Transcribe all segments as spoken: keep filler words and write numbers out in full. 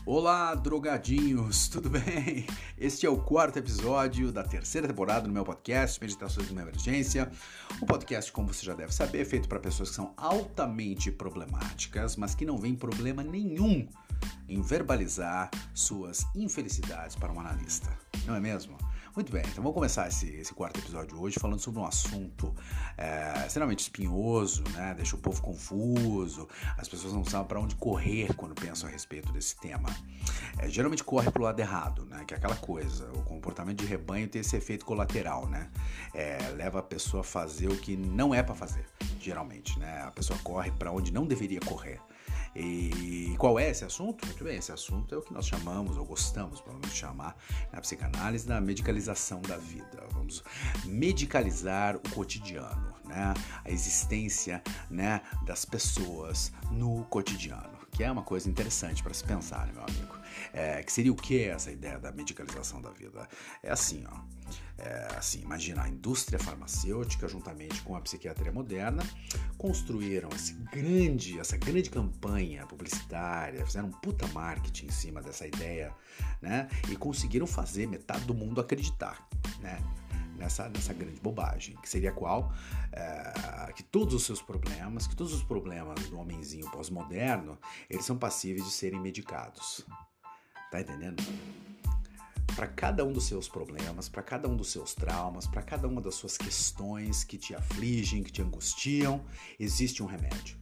Olá, drogadinhos, tudo bem? Este é o quarto episódio da terceira temporada do meu podcast Meditações de uma Emergência. Um podcast, como você já deve saber, feito para pessoas que são altamente problemáticas, mas que não veem problema nenhum em verbalizar suas infelicidades para um analista. Não é mesmo? Muito bem, então vamos começar esse, esse quarto episódio hoje falando sobre um assunto é, extremamente espinhoso, né? Deixa o povo confuso, as pessoas não sabem para onde correr quando pensam a respeito desse tema. É, geralmente corre para o lado errado, né? Que é aquela coisa, o comportamento de rebanho tem esse efeito colateral, né? É, leva a pessoa a fazer o que não é para fazer, geralmente, né? A pessoa corre para onde não deveria correr. E qual é esse assunto? Muito bem, esse assunto é o que nós chamamos, ou gostamos, pelo menos, de chamar na psicanálise, da medicalização da vida. Vamos medicalizar o cotidiano, né? A existência, né, das pessoas no cotidiano, que é uma coisa interessante para se pensar, né, meu amigo? É, que seria o que essa ideia da medicalização da vida? É assim, ó. É, assim, imagina a indústria farmacêutica juntamente com a psiquiatria moderna construíram esse grande, essa grande campanha publicitária, fizeram um puta marketing em cima dessa ideia, né? E conseguiram fazer metade do mundo acreditar, né? Nessa, nessa grande bobagem, que seria qual? É, que todos os seus problemas, que todos os problemas do homenzinho pós-moderno, eles são passíveis de serem medicados. Tá entendendo? Para cada um dos seus problemas, para cada um dos seus traumas, para cada uma das suas questões que te afligem, que te angustiam, existe um remédio.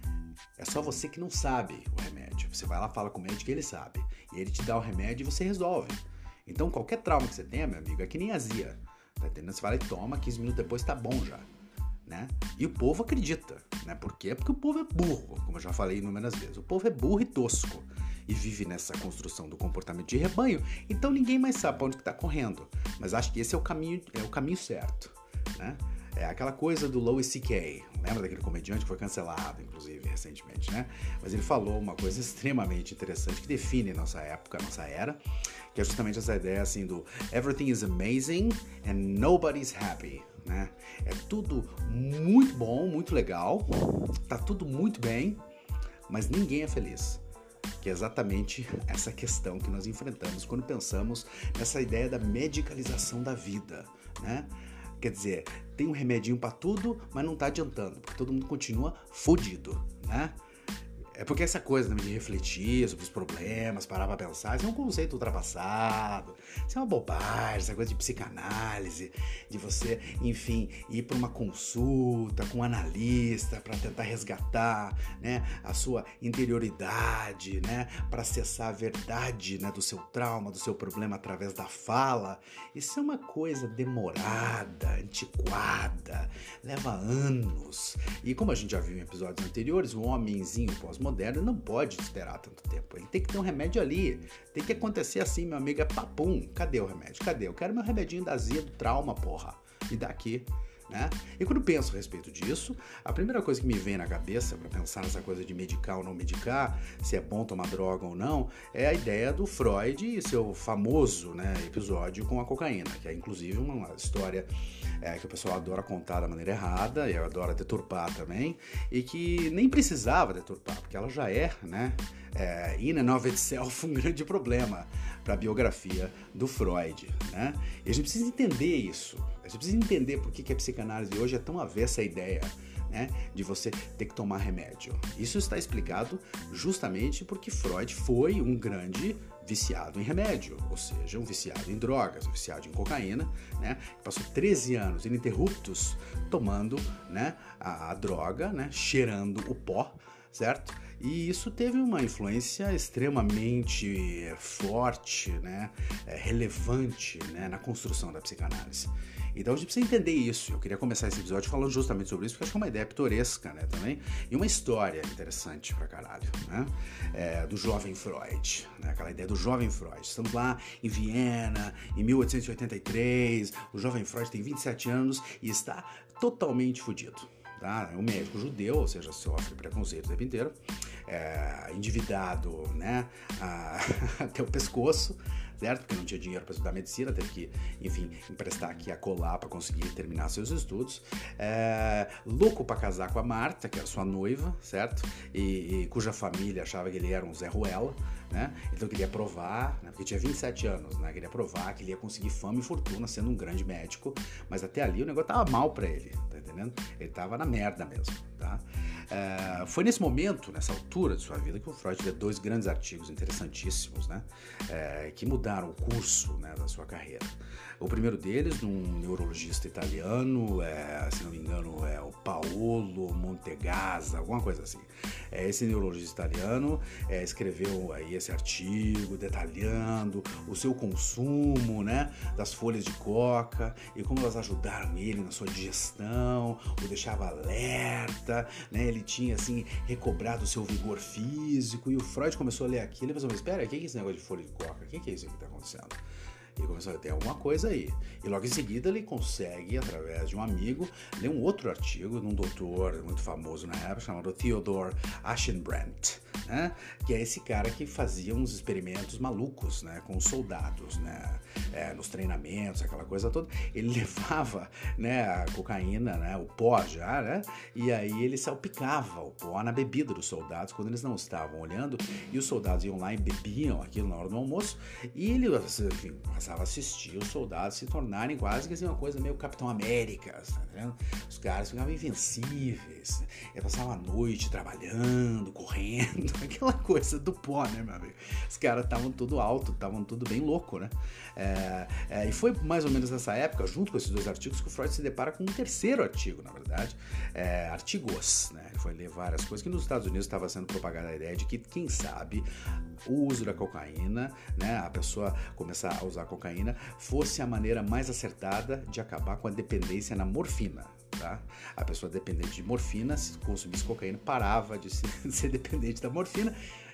É só você que não sabe o remédio. Você vai lá, fala com o médico e ele sabe. E ele te dá o remédio e você resolve. Então, qualquer trauma que você tenha, meu amigo, é que nem azia. Tá entendendo? Você vai lá e toma, quinze minutos depois tá bom já. Né? E o povo acredita, né? Por quê? Porque o povo é burro, como eu já falei inúmeras vezes. O povo é burro e tosco e vive nessa construção do comportamento de rebanho, então ninguém mais sabe para onde que tá correndo. Mas acho que esse é o caminho, é o caminho certo, né? É aquela coisa do Louis C K, lembra daquele comediante que foi cancelado, inclusive, recentemente, né? Mas ele falou uma coisa extremamente interessante que define nossa época, nossa era, que é justamente essa ideia assim do everything is amazing and nobody's happy. Né? É tudo muito bom, muito legal, tá tudo muito bem, mas ninguém é feliz. Que é exatamente essa questão que nós enfrentamos quando pensamos nessa ideia da medicalização da vida, né? Quer dizer, tem um remedinho pra tudo, mas não tá adiantando, porque todo mundo continua fodido, né? É porque essa coisa também de refletir sobre os problemas, parar pra pensar, isso é um conceito ultrapassado, isso é uma bobagem, essa coisa de psicanálise, de você, enfim, ir para uma consulta com um analista para tentar resgatar, né, a sua interioridade, né, para acessar a verdade, né, do seu trauma, do seu problema através da fala. Isso é uma coisa demorada, antiquada, leva anos. E como a gente já viu em episódios anteriores, o homenzinho pós-moderno não pode esperar tanto tempo. Ele tem que ter um remédio ali. Tem que acontecer assim, meu amigo, é papum. Cadê o remédio? Cadê? Eu quero meu remedinho da azia do trauma, porra. Me dá aqui. Né? E quando eu penso a respeito disso, a primeira coisa que me vem na cabeça para pensar nessa coisa de medicar ou não medicar, se é bom tomar droga ou não, é a ideia do Freud e seu famoso, né, episódio com a cocaína, que é inclusive uma história é, que o pessoal adora contar da maneira errada e adora deturpar também, e que nem precisava deturpar, porque ela já é, né, é, in and of itself, um grande problema para a biografia do Freud, né? E a gente precisa entender isso, a gente precisa entender por que, que a psicanálise hoje é tão avessa à ideia, né, de você ter que tomar remédio. Isso está explicado justamente porque Freud foi um grande viciado em remédio, ou seja, um viciado em drogas, um viciado em cocaína, né, que passou treze anos ininterruptos tomando, né, a, a droga, né, cheirando o pó, certo? E isso teve uma influência extremamente forte, né, relevante, né, na construção da psicanálise. Então a gente precisa entender isso. Eu queria começar esse episódio falando justamente sobre isso, porque acho que é uma ideia pitoresca, né, também, e uma história interessante pra caralho, né, é, do jovem Freud, né, aquela ideia do jovem Freud. Estamos lá em Viena, em mil oitocentos e oitenta e três, o jovem Freud tem vinte e sete anos e está totalmente fodido. Tá? É um médico judeu, ou seja, sofre preconceito o tempo inteiro, é, endividado, né, a, até o pescoço, certo? Porque não tinha dinheiro para estudar medicina, teve que, enfim, emprestar aqui a colar para conseguir terminar seus estudos. É, louco para casar com a Marta, que era sua noiva, certo? E, e cuja família achava que ele era um Zé Ruela, né? Então queria provar, né? Porque tinha vinte e sete anos, né? Queria provar que ele ia conseguir fama e fortuna sendo um grande médico, mas até ali o negócio tava mal para ele, tá entendendo? Ele tava na merda mesmo, tá? É, foi nesse momento, nessa altura de sua vida, que o Freud lê dois grandes artigos interessantíssimos, né? É, que mudaram o curso, né, da sua carreira. O primeiro deles, de um neurologista italiano, é, se não me engano, é o Paolo Montegazza, alguma coisa assim. É, esse neurologista italiano é, escreveu aí esse artigo detalhando o seu consumo, né, das folhas de coca e como elas ajudaram ele na sua digestão, o deixava alerta, né, ele tinha assim recobrado o seu vigor físico, e o Freud começou a ler aquilo e pensou, mas espera, o que é esse negócio de folha de coca? O que é isso que está acontecendo? Ele começou a ter alguma coisa aí. E logo em seguida ele consegue, através de um amigo, ler um outro artigo de um doutor muito famoso na época, chamado Theodor Aschenbrandt, né? Que é esse cara que fazia uns experimentos malucos, né, com os soldados, né? É, nos treinamentos, aquela coisa toda. Ele levava, né, a cocaína, né, o pó já, né? E aí ele salpicava o pó na bebida dos soldados quando eles não estavam olhando, e os soldados iam lá e bebiam aquilo na hora do almoço, e ele, enfim, passava a assistir os soldados se tornarem quase que assim, uma coisa meio Capitão América, tá entendendo? Os caras ficavam invencíveis, e passavam a noite trabalhando, correndo, aquela coisa do pó, né, meu amigo? Os caras estavam tudo alto, estavam tudo bem louco, né? É, é, e foi mais ou menos nessa época, junto com esses dois artigos, que o Freud se depara com um terceiro artigo, na verdade, é, artigos, né? Ele foi ler várias coisas, que nos Estados Unidos estava sendo propagada a ideia de que, quem sabe, o uso da cocaína, né, a pessoa começar a usar a cocaína, fosse a maneira mais acertada de acabar com a dependência na morfina. Tá? A pessoa dependente de morfina, se consumisse cocaína, parava de ser, de ser dependente da morfina,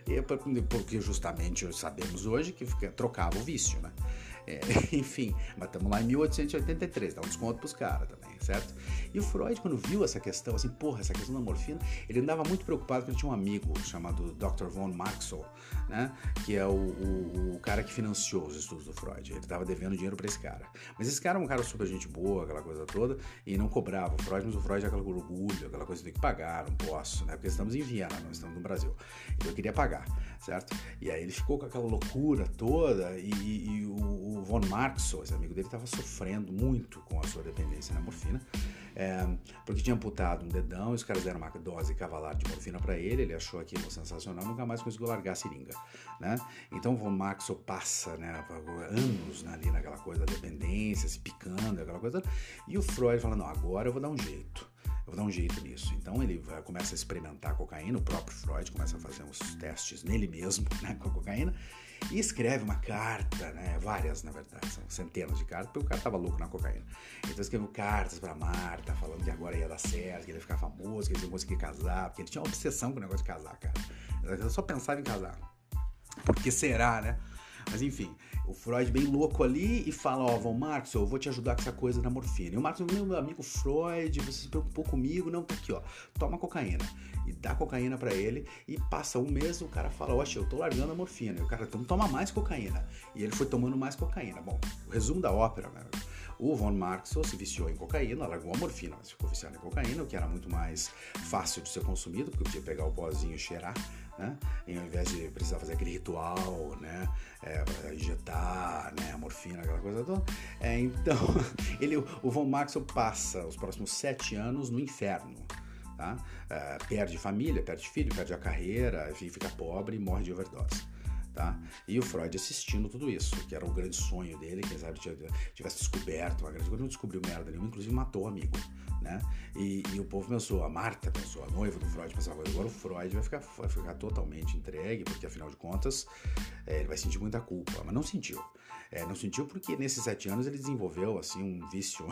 porque justamente sabemos hoje que fica, trocava o vício, né? É, enfim, mas estamos lá em mil oitocentos e oitenta e três, dá um desconto pros caras também, certo? E o Freud, quando viu essa questão, assim, porra, essa questão da morfina, ele andava muito preocupado porque ele tinha um amigo chamado doutor von Marxow, né? Que é o, o, o cara que financiou os estudos do Freud. Ele estava devendo dinheiro pra esse cara. Mas esse cara é um cara super gente boa, aquela coisa toda, e não cobrava o Freud, mas o Freud é aquele orgulho, aquela coisa de ter que pagar, não posso, né? Porque estamos em Viena, nós estamos no Brasil. Então eu queria pagar, certo? E aí ele ficou com aquela loucura toda, e, e, e o, o von Marxow, esse amigo dele, estava sofrendo muito com a sua dependência na morfina, é, porque tinha amputado um dedão, e os caras deram uma dose cavalar de morfina para ele, ele achou aquilo sensacional, nunca mais conseguiu largar a seringa, né? Então o von Marxow passa, né, anos, né, ali naquela coisa da dependência, se picando, aquela coisa, e o Freud fala, não, agora eu vou dar um jeito. Eu vou dar um jeito nisso. Então ele vai, começa a experimentar a cocaína, o próprio Freud começa a fazer uns testes nele mesmo, né, com a cocaína, e escreve uma carta, né, várias, na verdade, são centenas de cartas, porque o cara tava louco na cocaína. Então escreveu cartas pra Marta, falando que agora ia dar certo, que ele ia ficar famoso, que eles iam conseguir casar, porque ele tinha uma obsessão com o negócio de casar, cara. Ele só pensava em casar. Por que será, né? Mas enfim, o Freud bem louco ali e fala, ó, Von Marxow, eu vou te ajudar com essa coisa da morfina. E o Marxow, meu amigo Freud, você se preocupou comigo? Não, tá aqui, ó, toma cocaína. E dá cocaína pra ele, e passa um mês, o cara fala, oxe, eu tô largando a morfina. E o cara, então toma mais cocaína. E ele foi tomando mais cocaína. Bom, o resumo da ópera, né? O Von Marxow se viciou em cocaína, largou a morfina, mas ficou viciado em cocaína, o que era muito mais fácil de ser consumido, porque podia pegar o pozinho e cheirar, né? E ao invés de precisar fazer aquele ritual, né, é, para injetar, né, a morfina, aquela coisa toda. É, então, ele, o Von Marxow passa os próximos sete anos no inferno. Tá? É, perde família, perde filho, perde a carreira, enfim, fica pobre e morre de overdose. Tá? E o Freud assistindo tudo isso, que era o grande sonho dele, quem sabe tivesse descoberto uma grande coisa, não descobriu merda nenhuma, inclusive matou o amigo, né? E, e o povo pensou, a Marta pensou, a noiva do Freud pensou, agora o Freud vai ficar, vai ficar totalmente entregue, porque afinal de contas é, ele vai sentir muita culpa, mas não sentiu. É, não sentiu porque nesses sete anos ele desenvolveu assim um vício.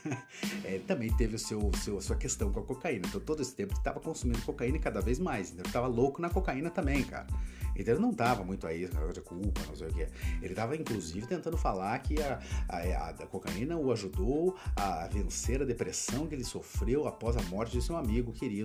É, ele também teve o seu, seu, a sua questão com a cocaína, então todo esse tempo ele estava consumindo cocaína cada vez mais, então ele estava louco na cocaína também, cara. Então ele não estava muito aí, de culpa, não sei o que. Ele estava, inclusive, tentando falar que a, a, a cocaína o ajudou a vencer a depressão que ele sofreu após a morte de seu amigo querido,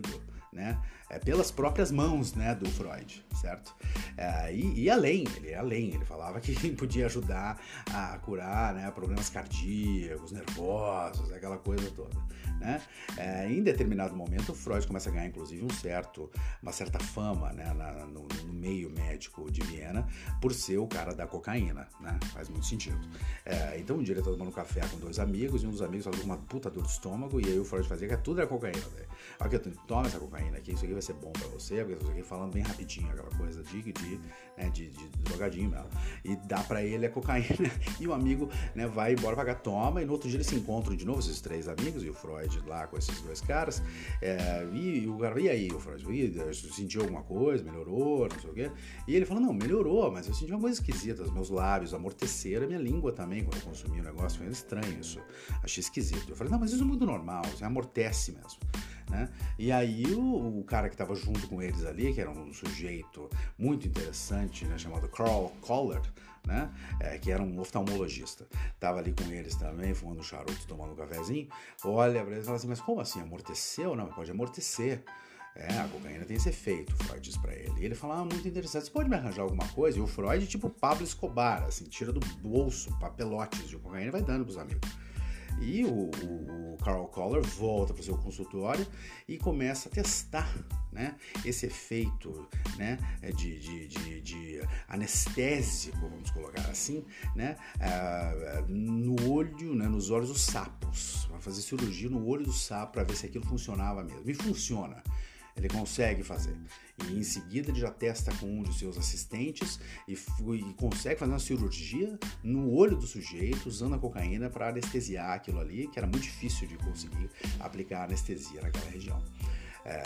né, é, pelas próprias mãos, né, do Freud, certo? É, e, e além, ele é além, ele falava que podia ajudar a curar, né, problemas cardíacos, nervosos, aquela coisa toda, né? É, em determinado momento, o Freud começa a ganhar, inclusive, um certo, uma certa fama, né, na, no, no meio médico de Viena, por ser o cara da cocaína, né? Faz muito sentido. É, então, um dia ele estava tomando café com dois amigos, e um dos amigos falou uma puta dor de estômago, e aí o Freud fazia que tudo era cocaína, velho. Aqui, toma essa cocaína aqui, isso aqui vai ser bom pra você, porque isso aqui falando bem rapidinho, aquela coisa de, de, né, de, de drogadinho mesmo. E dá pra ele a cocaína, e o amigo, né, vai embora pra cá, toma, e no outro dia eles se encontram de novo, esses três amigos, e o Freud lá com esses dois caras, é, e o cara, e aí, o Freud, e, sentiu alguma coisa, melhorou, não sei o quê? E ele falou, não, melhorou, mas eu senti uma coisa esquisita, os meus lábios amorteceram, a minha língua também, quando eu consumi o negócio, foi estranho isso, achei esquisito. Eu falei, não, mas isso é muito normal, isso amortece mesmo. Né? E aí o, o cara que estava junto com eles ali, que era um sujeito muito interessante, né, chamado Carl Koller, né, é, que era um oftalmologista, estava ali com eles também, fumando charuto, tomando um cafezinho, olha para eles e fala assim, mas como assim, amorteceu? Não, pode amortecer. É, a cocaína tem esse efeito, o Freud diz pra ele. E ele fala, ah, muito interessante, você pode me arranjar alguma coisa? E o Freud, tipo Pablo Escobar, assim, tira do bolso papelotes de cocaína e vai dando pros amigos. E o, o, o Carl Koller volta para o seu consultório e começa a testar, né, esse efeito, né, de, de, de, de anestésico, vamos colocar assim, né, uh, no olho, né, nos olhos dos sapos. Vai fazer cirurgia no olho do sapo para ver se aquilo funcionava mesmo. E funciona. Ele consegue fazer. E em seguida ele já testa com um de seus assistentes e, e consegue fazer uma cirurgia no olho do sujeito usando a cocaína para anestesiar aquilo ali, que era muito difícil de conseguir aplicar anestesia naquela região. É,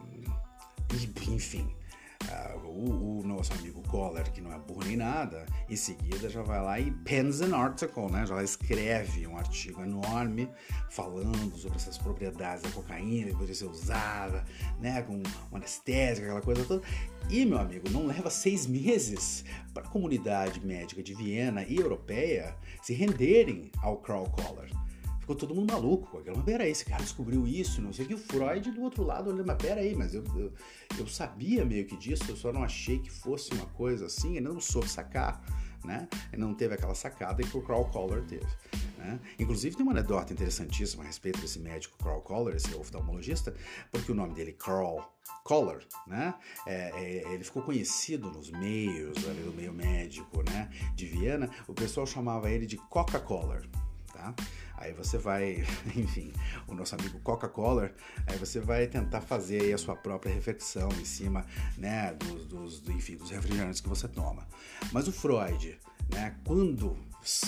enfim, Uh, o, o nosso amigo Koller, que não é burro nem nada, em seguida já vai lá e pens an article, né? Já escreve um artigo enorme falando sobre essas propriedades da cocaína que poderia ser usada, né, com um anestésico, aquela coisa toda. E, meu amigo, não leva seis meses para a comunidade médica de Viena e europeia se renderem ao Carl Koller. Ficou todo mundo maluco com aquilo. Mas peraí, esse cara descobriu isso, não sei o que. O Freud do outro lado olhando, mas peraí, mas eu, eu, eu sabia meio que disso, eu só não achei que fosse uma coisa assim, ele não soube sacar, né? Ele não teve aquela sacada que o Carl Koller teve, né? Inclusive tem uma anedota interessantíssima a respeito desse médico Carl Koller, esse oftalmologista, porque o nome dele, Carl Koller, né? É, é, ele ficou conhecido nos meios, ali do meio médico, né, de Viena. O pessoal chamava ele de Coca-Cola. Tá? Aí você vai, enfim, o nosso amigo Coca-Cola, aí você vai tentar fazer aí a sua própria reflexão em cima, né, dos, dos, enfim, dos refrigerantes que você toma. Mas o Freud, né, quando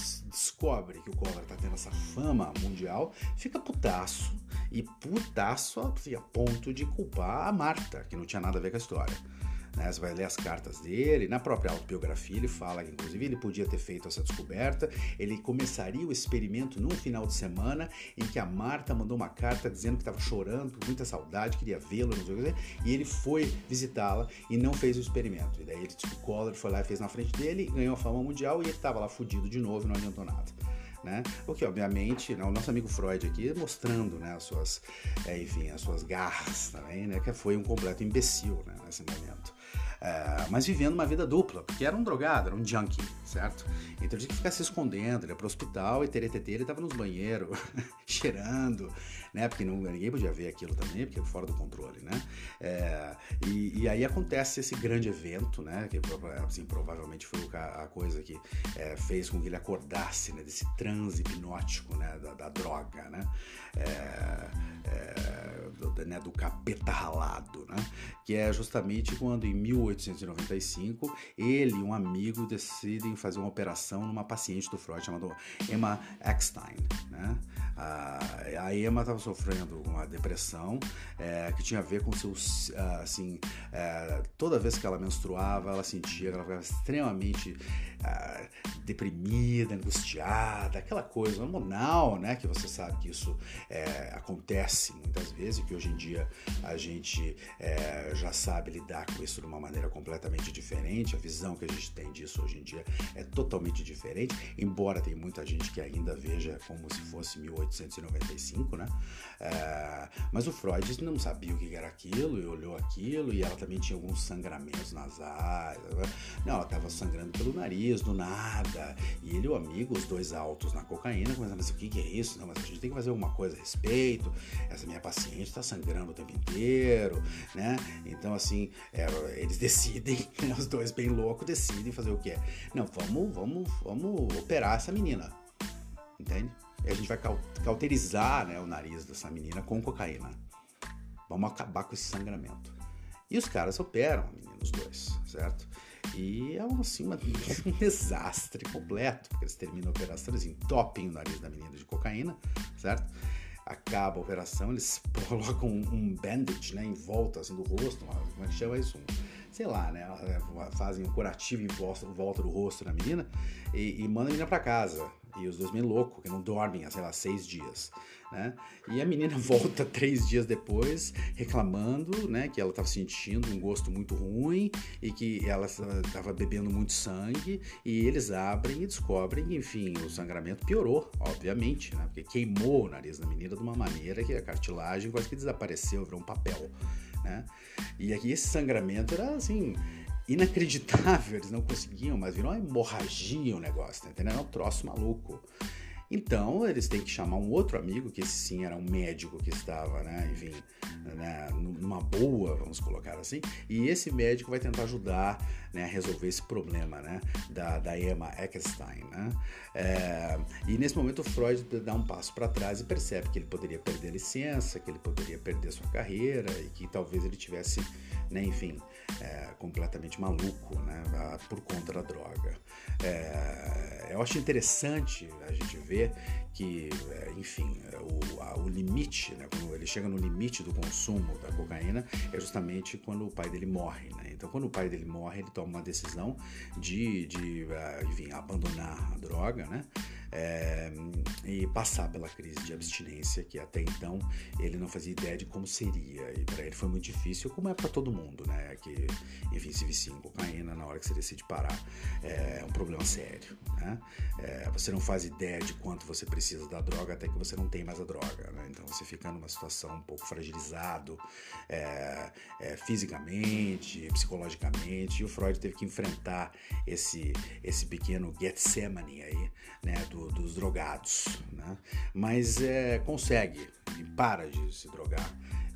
descobre que o Koller tá tendo essa fama mundial, fica putaço, e putaço a ponto de culpar a Marta, que não tinha nada a ver com a história. Né, você vai ler as cartas dele, na própria autobiografia ele fala que inclusive ele podia ter feito essa descoberta, ele começaria o experimento num final de semana em que a Marta mandou uma carta dizendo que estava chorando, com muita saudade, queria vê-lo, não sei o que dizer, e ele foi visitá-la e não fez o experimento. E daí ele, tipo, o Koller foi lá e fez na frente dele, ganhou a fama mundial e ele estava lá fudido de novo e não adiantou nada. Né? O que obviamente, né, o nosso amigo Freud aqui mostrando, né, as suas, é, enfim, as suas garras também, né, que foi um completo imbecil, né, nesse momento. É, mas vivendo uma vida dupla, porque era um drogado, era um junkie, certo? Então ele tinha que ficar se escondendo, ele ia pro hospital e teretetê, ele tava nos banheiros, cheirando, né? Porque não, ninguém podia ver aquilo também, porque é fora do controle, né? É, e, e aí acontece esse grande evento, né? Que assim, provavelmente foi a coisa que é, fez com que ele acordasse, né, desse transe hipnótico, né, da, da droga, né? É, é, do, né, do capeta ralado, né? Que é justamente quando em mil oitocentos e noventa e cinco ele e um amigo decidem fazer uma operação numa paciente do Freud chamada Emma Eckstein, né? A, a Emma estava sofrendo uma depressão é, que tinha a ver com seus, assim, é, toda vez que ela menstruava, ela sentia que ela ficava extremamente é, deprimida, angustiada, aquela coisa hormonal, né? Que você sabe que isso é, acontece muitas vezes, que hoje hoje em dia a gente é, já sabe lidar com isso de uma maneira completamente diferente, a visão que a gente tem disso hoje em dia é totalmente diferente, embora tem muita gente que ainda veja como se fosse mil oitocentos e noventa e cinco, né? É, mas o Freud não sabia o que era aquilo, e olhou aquilo, e ela também tinha alguns sangramentos nasais, não, ela estava sangrando pelo nariz, do nada, e ele e o amigo, os dois altos na cocaína, começaram a dizer, o que, que é isso? Não, mas a gente tem que fazer alguma coisa a respeito, essa minha paciente está sangrando o tempo inteiro, né? Então, assim, é, eles decidem, os dois bem loucos, decidem fazer o quê? Não, vamos, vamos, vamos operar essa menina, entende? E a gente vai cauterizar, né, o nariz dessa menina com cocaína. Vamos acabar com esse sangramento. E os caras operam a menina, os dois, certo? E é assim, uma, um desastre completo, porque eles terminam a operação, eles entopem o nariz da menina de cocaína, certo? Acaba a operação, eles colocam um, um bandage, né, em volta assim, do rosto, uma, como é que chama isso? Um, sei lá, né, fazem um curativo em volta, em volta do rosto da menina e, e mandam a menina pra casa. E os dois meio loucos, que não dormem há, sei lá, seis dias, né? E a menina volta três dias depois, reclamando, né, que ela estava sentindo um gosto muito ruim e que ela estava bebendo muito sangue, e eles abrem e descobrem que, enfim, o sangramento piorou, obviamente, né? Porque queimou o nariz da menina de uma maneira que a cartilagem quase que desapareceu, virou um papel, né? E aqui esse sangramento era, assim, inacreditável, eles não conseguiam, mas virou uma hemorragia o negócio, tá entendendo? É um troço maluco. Então, eles têm que chamar um outro amigo, que esse sim era um médico que estava, né, enfim, né, numa boa, vamos colocar assim, e esse médico vai tentar ajudar, né, a resolver esse problema, né, da, da Emma Eckstein, né? É, e nesse momento o Freud dá um passo para trás e percebe que ele poderia perder a licença, que ele poderia perder sua carreira e que talvez ele tivesse, né, enfim, é, completamente maluco, né, por conta da droga. É, eu acho interessante a gente ver que, enfim, o, a, o limite, né, quando ele chega no limite do consumo da cocaína, é justamente quando o pai dele morre, né? Então, quando o pai dele morre, ele toma uma decisão de, de enfim, abandonar a droga, né? É, e passar pela crise de abstinência, que até então ele não fazia ideia de como seria, e para ele foi muito difícil, como é para todo mundo, né, que, enfim, se vicia em cocaína, na hora que você decide parar, é um problema sério, né? É, você não faz ideia de quanto você precisa da droga até que você não tem mais a droga, né? Então você fica numa situação um pouco fragilizado, é, é, fisicamente, psicologicamente, e o Freud teve que enfrentar esse, esse pequeno Getsemane aí, né, do dos drogados, né? Mas é, consegue e para de se drogar.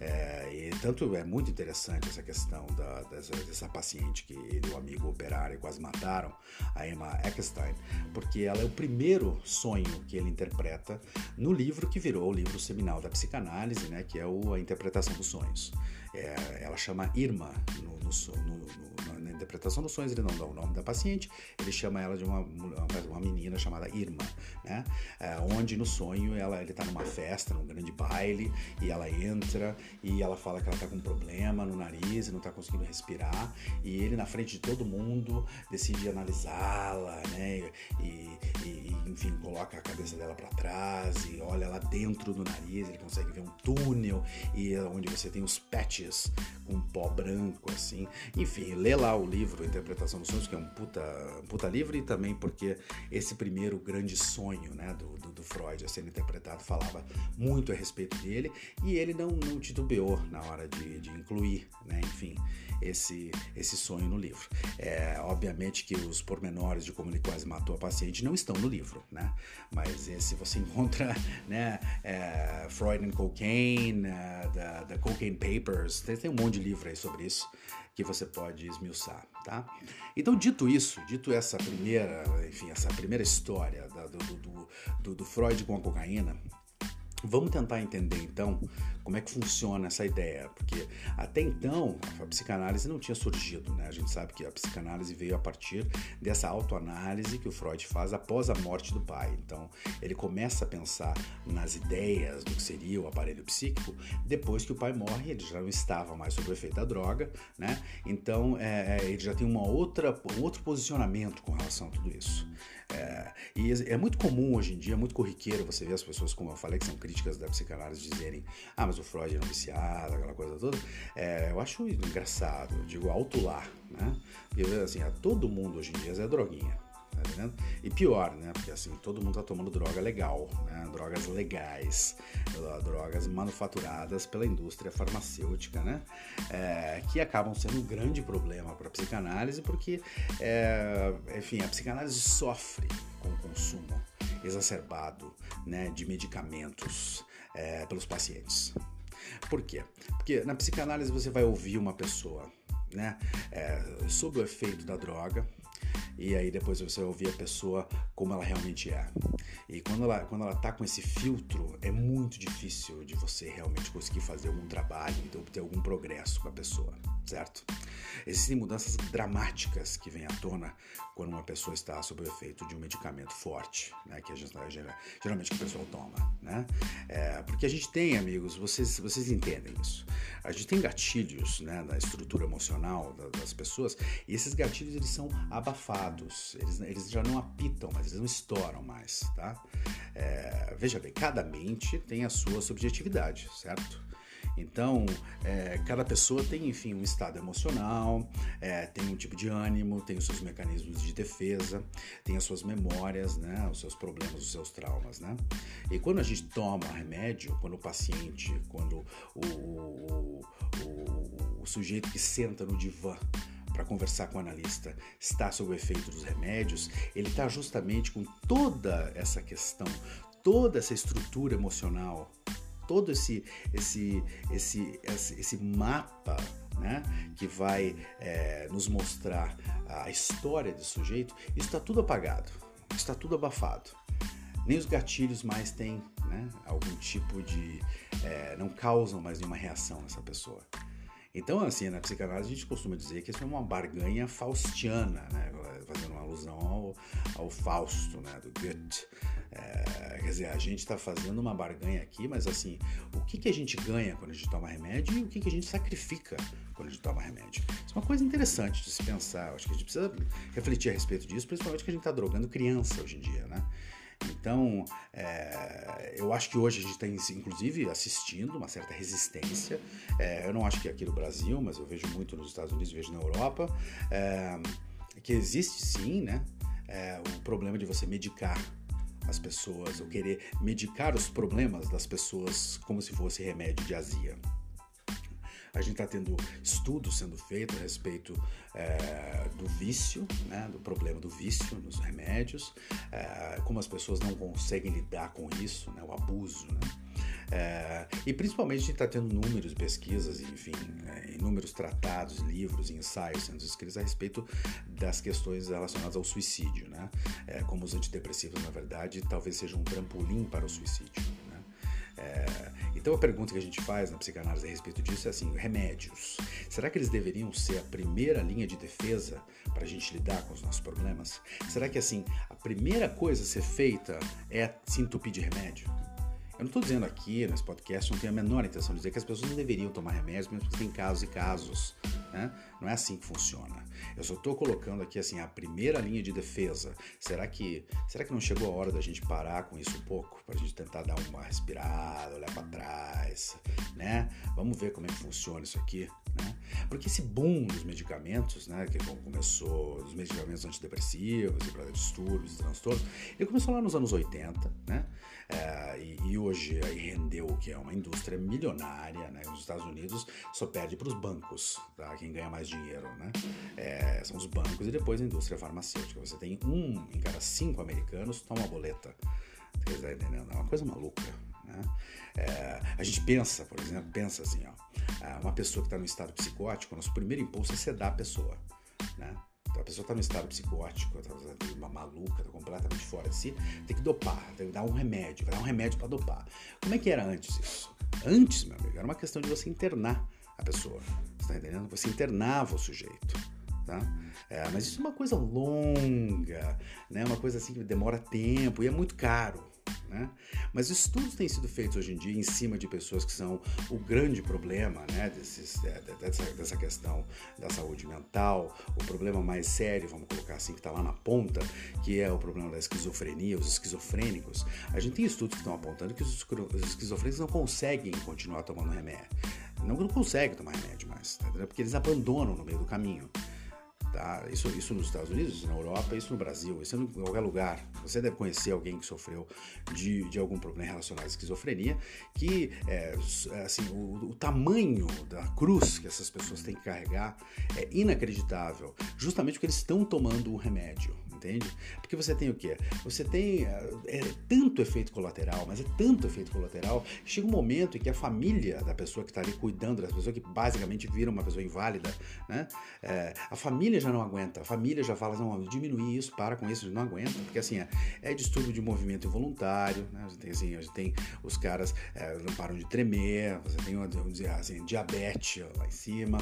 É, e tanto é muito interessante essa questão da, dessa, dessa paciente que ele e o amigo operaram e quase mataram, a Emma Eckstein, porque ela é o primeiro sonho que ele interpreta no livro que virou o livro seminal da psicanálise, né, que é o, a interpretação dos sonhos. É, ela chama Irma no, no, no, no, na interpretação dos sonhos, ele não dá o nome da paciente, ele chama ela de uma, uma menina chamada Irma, né? É, onde no sonho ela, ele está numa festa, num grande baile, e ela entra e ela fala que ela está com um problema no nariz e não está conseguindo respirar, e ele na frente de todo mundo decide analisá-la, né? E, e enfim, coloca a cabeça dela para trás e olha lá dentro do nariz, ele consegue ver um túnel e onde você tem os patches com pó branco, assim. Enfim, lê lá o livro Interpretação dos Sonhos, que é um puta, um puta livro, e também porque esse primeiro grande sonho, né, do, do, do Freud a ser interpretado falava muito a respeito dele, e ele não, não titubeou na hora de, de incluir, né, enfim, esse, esse sonho no livro. É, obviamente que os pormenores de como ele quase matou a paciente não estão no livro, né, mas esse você encontra, né, é, Freud and Cocaine, uh, the, the Cocaine Papers, tem, tem um monte de livro aí sobre isso que você pode esmiuçar, tá? Então, dito isso, dito essa primeira, enfim, essa primeira história da, do, do, do, do Freud com a cocaína, vamos tentar entender, então, como é que funciona essa ideia, porque até então a psicanálise não tinha surgido, né? A gente sabe que a psicanálise veio a partir dessa autoanálise que o Freud faz após a morte do pai. Então, ele começa a pensar nas ideias do que seria o aparelho psíquico depois que o pai morre, ele já não estava mais sob o efeito da droga, né? Então, é, ele já tem uma outra, um outro posicionamento com relação a tudo isso. É, e é muito comum hoje em dia, é muito corriqueiro você ver as pessoas, como eu falei, que são críticas da psicanálise, dizerem: ah, mas o Freud era um viciado, aquela coisa toda. É, eu acho engraçado, eu digo alto lá, né? Porque assim, todo mundo hoje em dia é droguinha. Tá entendendo? E pior, né? Porque assim, todo mundo tá tomando droga legal, né? Drogas legais, drogas manufaturadas pela indústria farmacêutica, né? É, que acabam sendo um grande problema para a psicanálise, porque, é, enfim, a psicanálise sofre com o consumo exacerbado, né, de medicamentos é, pelos pacientes. Por quê? Porque na psicanálise você vai ouvir uma pessoa, né, é, sob o efeito da droga, e aí depois você vai ouvir a pessoa como ela realmente é. E quando ela, quando ela tá com esse filtro, é muito difícil de você realmente conseguir fazer algum trabalho e obter algum progresso com a pessoa, certo? Existem mudanças dramáticas que vêm à tona quando uma pessoa está sob o efeito de um medicamento forte, né, que a gente, geralmente que o pessoal toma, né? É, porque a gente tem, amigos, vocês, vocês entendem isso, a gente tem gatilhos, né, na estrutura emocional das pessoas, e esses gatilhos eles são abafados, eles, eles já não apitam, mas eles não estouram mais, tá? É, veja bem, cada mente tem a sua subjetividade, certo? Então, é, cada pessoa tem, enfim, um estado emocional, é, tem um tipo de ânimo, tem os seus mecanismos de defesa, tem as suas memórias, né, os seus problemas, os seus traumas, né? E quando a gente toma remédio, quando o paciente, quando o, o, o, o sujeito que senta no divã para conversar com o analista está sob o efeito dos remédios, ele está justamente com toda essa questão, toda essa estrutura emocional, todo esse, esse, esse, esse, esse mapa, né, que vai é, nos mostrar a história desse sujeito, isso está tudo apagado, está tudo abafado. Nem os gatilhos mais têm, né, algum tipo de... É, não causam mais nenhuma reação nessa pessoa. Então, assim, na psicanálise a gente costuma dizer que isso é uma barganha faustiana, né? Fazendo uma alusão ao, ao Fausto, né? Do Goethe. É, quer dizer, a gente está fazendo uma barganha aqui, mas assim, o que, que a gente ganha quando a gente toma remédio e o que, que a gente sacrifica quando a gente toma remédio? Isso é uma coisa interessante de se pensar. Acho que a gente precisa refletir a respeito disso, principalmente que a gente está drogando criança hoje em dia, né? Então, é, eu acho que hoje a gente está, inclusive, assistindo uma certa resistência. É, eu não acho que é aqui no Brasil, mas eu vejo muito nos Estados Unidos, vejo na Europa, é, que existe sim, né, é, o problema de você medicar as pessoas, ou querer medicar os problemas das pessoas como se fosse remédio de azia. A gente está tendo estudos sendo feitos a respeito é, do vício, né, do problema do vício nos remédios, é, como as pessoas não conseguem lidar com isso, né, o abuso, né? É, e principalmente a gente está tendo números, pesquisas, enfim, é, inúmeros tratados, livros, ensaios sendo escritos a respeito das questões relacionadas ao suicídio, né? É, como os antidepressivos, na verdade, talvez sejam um trampolim para o suicídio, né? É, então a pergunta que a gente faz na psicanálise a respeito disso é assim: remédios, será que eles deveriam ser a primeira linha de defesa para a gente lidar com os nossos problemas? Será que assim, a primeira coisa a ser feita é se entupir de remédio? Eu não estou dizendo aqui nesse podcast, não tenho a menor intenção de dizer que as pessoas não deveriam tomar remédios, mesmo porque tem casos e casos, né? Não é assim que funciona. Eu só estou colocando aqui assim a primeira linha de defesa. Será que, será que não chegou a hora da gente parar com isso um pouco? Para a gente tentar dar uma respirada, olhar para trás, né? Vamos ver como é que funciona isso aqui, né? Porque esse boom dos medicamentos, né, que começou, os medicamentos antidepressivos e para distúrbios e transtornos, ele começou lá nos anos oitenta, né? É, e, e hoje aí rendeu o que é uma indústria milionária, né? Nos Estados Unidos só perde para os bancos, tá? Quem ganha mais dinheiro, né? É, são os bancos e depois a indústria farmacêutica. Você tem um em cada cinco americanos toma a boleta. Você está entendendo? É uma coisa maluca, né? É, a gente pensa, por exemplo, pensa assim, ó, uma pessoa que está no estado psicótico, nosso primeiro impulso é sedar a pessoa, né? Então a pessoa está no estado psicótico, está uma maluca, está completamente fora de si, tem que dopar, tem que dar um remédio, vai dar um remédio para dopar. Como é que era antes isso? Antes, meu amigo, era uma questão de você internar a pessoa, você está entendendo? Você internava o sujeito, tá? É, mas isso é uma coisa longa, né? Uma coisa assim que demora tempo e é muito caro, né? Mas estudos têm sido feitos hoje em dia em cima de pessoas que são o grande problema, né, desses, dessa, dessa questão da saúde mental, o problema mais sério, vamos colocar assim, que está lá na ponta, que é o problema da esquizofrenia, os esquizofrênicos. A gente tem estudos que estão apontando que os esquizofrênicos não conseguem continuar tomando remédio. Não que não conseguem tomar remédio mais, tá? Porque eles abandonam no meio do caminho. Tá? Isso, isso nos Estados Unidos, isso na Europa, isso no Brasil, isso em qualquer lugar. Você deve conhecer alguém que sofreu de, de algum problema relacionado à esquizofrenia, que é, assim, o, o tamanho da cruz que essas pessoas têm que carregar é inacreditável, justamente porque eles estão tomando um remédio, entende? Porque você tem o quê? Você tem é, é tanto efeito colateral, mas é tanto efeito colateral, que chega um momento em que a família da pessoa que está ali cuidando, da pessoa que basicamente vira uma pessoa inválida, né? É, a família já não aguenta, a família já fala, não, diminuir isso, para com isso, não aguenta, porque assim, é, é distúrbio de movimento involuntário, né? Você tem, assim, você tem os caras é, não param de tremer, você tem, vamos dizer assim, diabetes lá em cima,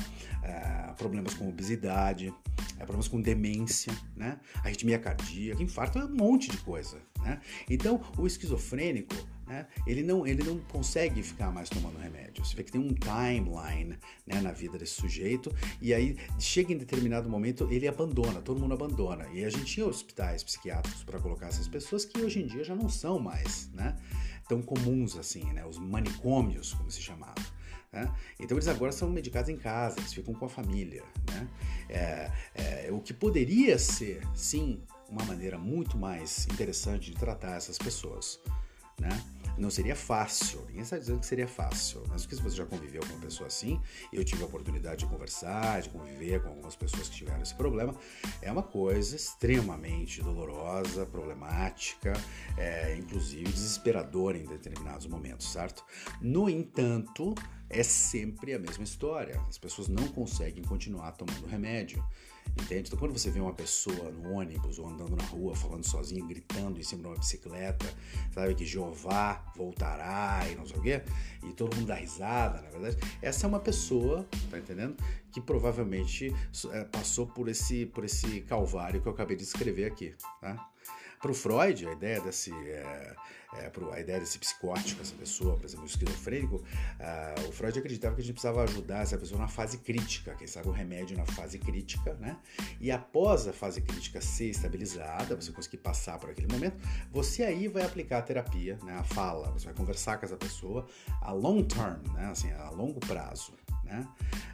é, problemas com obesidade, é, problemas com demência, né? Arritmia cardíaca, infarto, é um monte de coisa, né? Então, o esquizofrênico, né, ele, não, ele não consegue ficar mais tomando remédio. Você vê que tem um timeline, né, na vida desse sujeito, e aí chega em determinado momento, ele abandona, todo mundo abandona. E a gente tinha hospitais psiquiátricos para colocar essas pessoas que hoje em dia já não são mais, né, tão comuns assim, né, os manicômios, como se chamava. Né? Então eles agora são medicados em casa, eles ficam com a família, né? É, é, o que poderia ser, sim, uma maneira muito mais interessante de tratar essas pessoas, né? Não seria fácil, ninguém está dizendo que seria fácil, mas se você já conviveu com uma pessoa assim, eu tive a oportunidade de conversar, de conviver com algumas pessoas que tiveram esse problema, é uma coisa extremamente dolorosa, problemática, é, inclusive desesperadora em determinados momentos, certo? No entanto, é sempre a mesma história, as pessoas não conseguem continuar tomando remédio. Entende? Então quando você vê uma pessoa no ônibus ou andando na rua, falando sozinho, gritando em cima de uma bicicleta, sabe que Jeová voltará e não sei o quê, e todo mundo dá risada, na verdade, essa é uma pessoa, tá entendendo? Que provavelmente é, passou por esse, por esse calvário que eu acabei de escrever aqui, tá? Para o Freud, a ideia desse, é, é, a ideia desse psicótico, essa pessoa, por exemplo, o esquizofrênico, uh, o Freud acreditava que a gente precisava ajudar essa pessoa na fase crítica, quem sabe o remédio na fase crítica, né? E após a fase crítica ser estabilizada, você conseguir passar por aquele momento, você aí vai aplicar a terapia, né? A fala, você vai conversar com essa pessoa a long term, né? Assim, a longo prazo, né?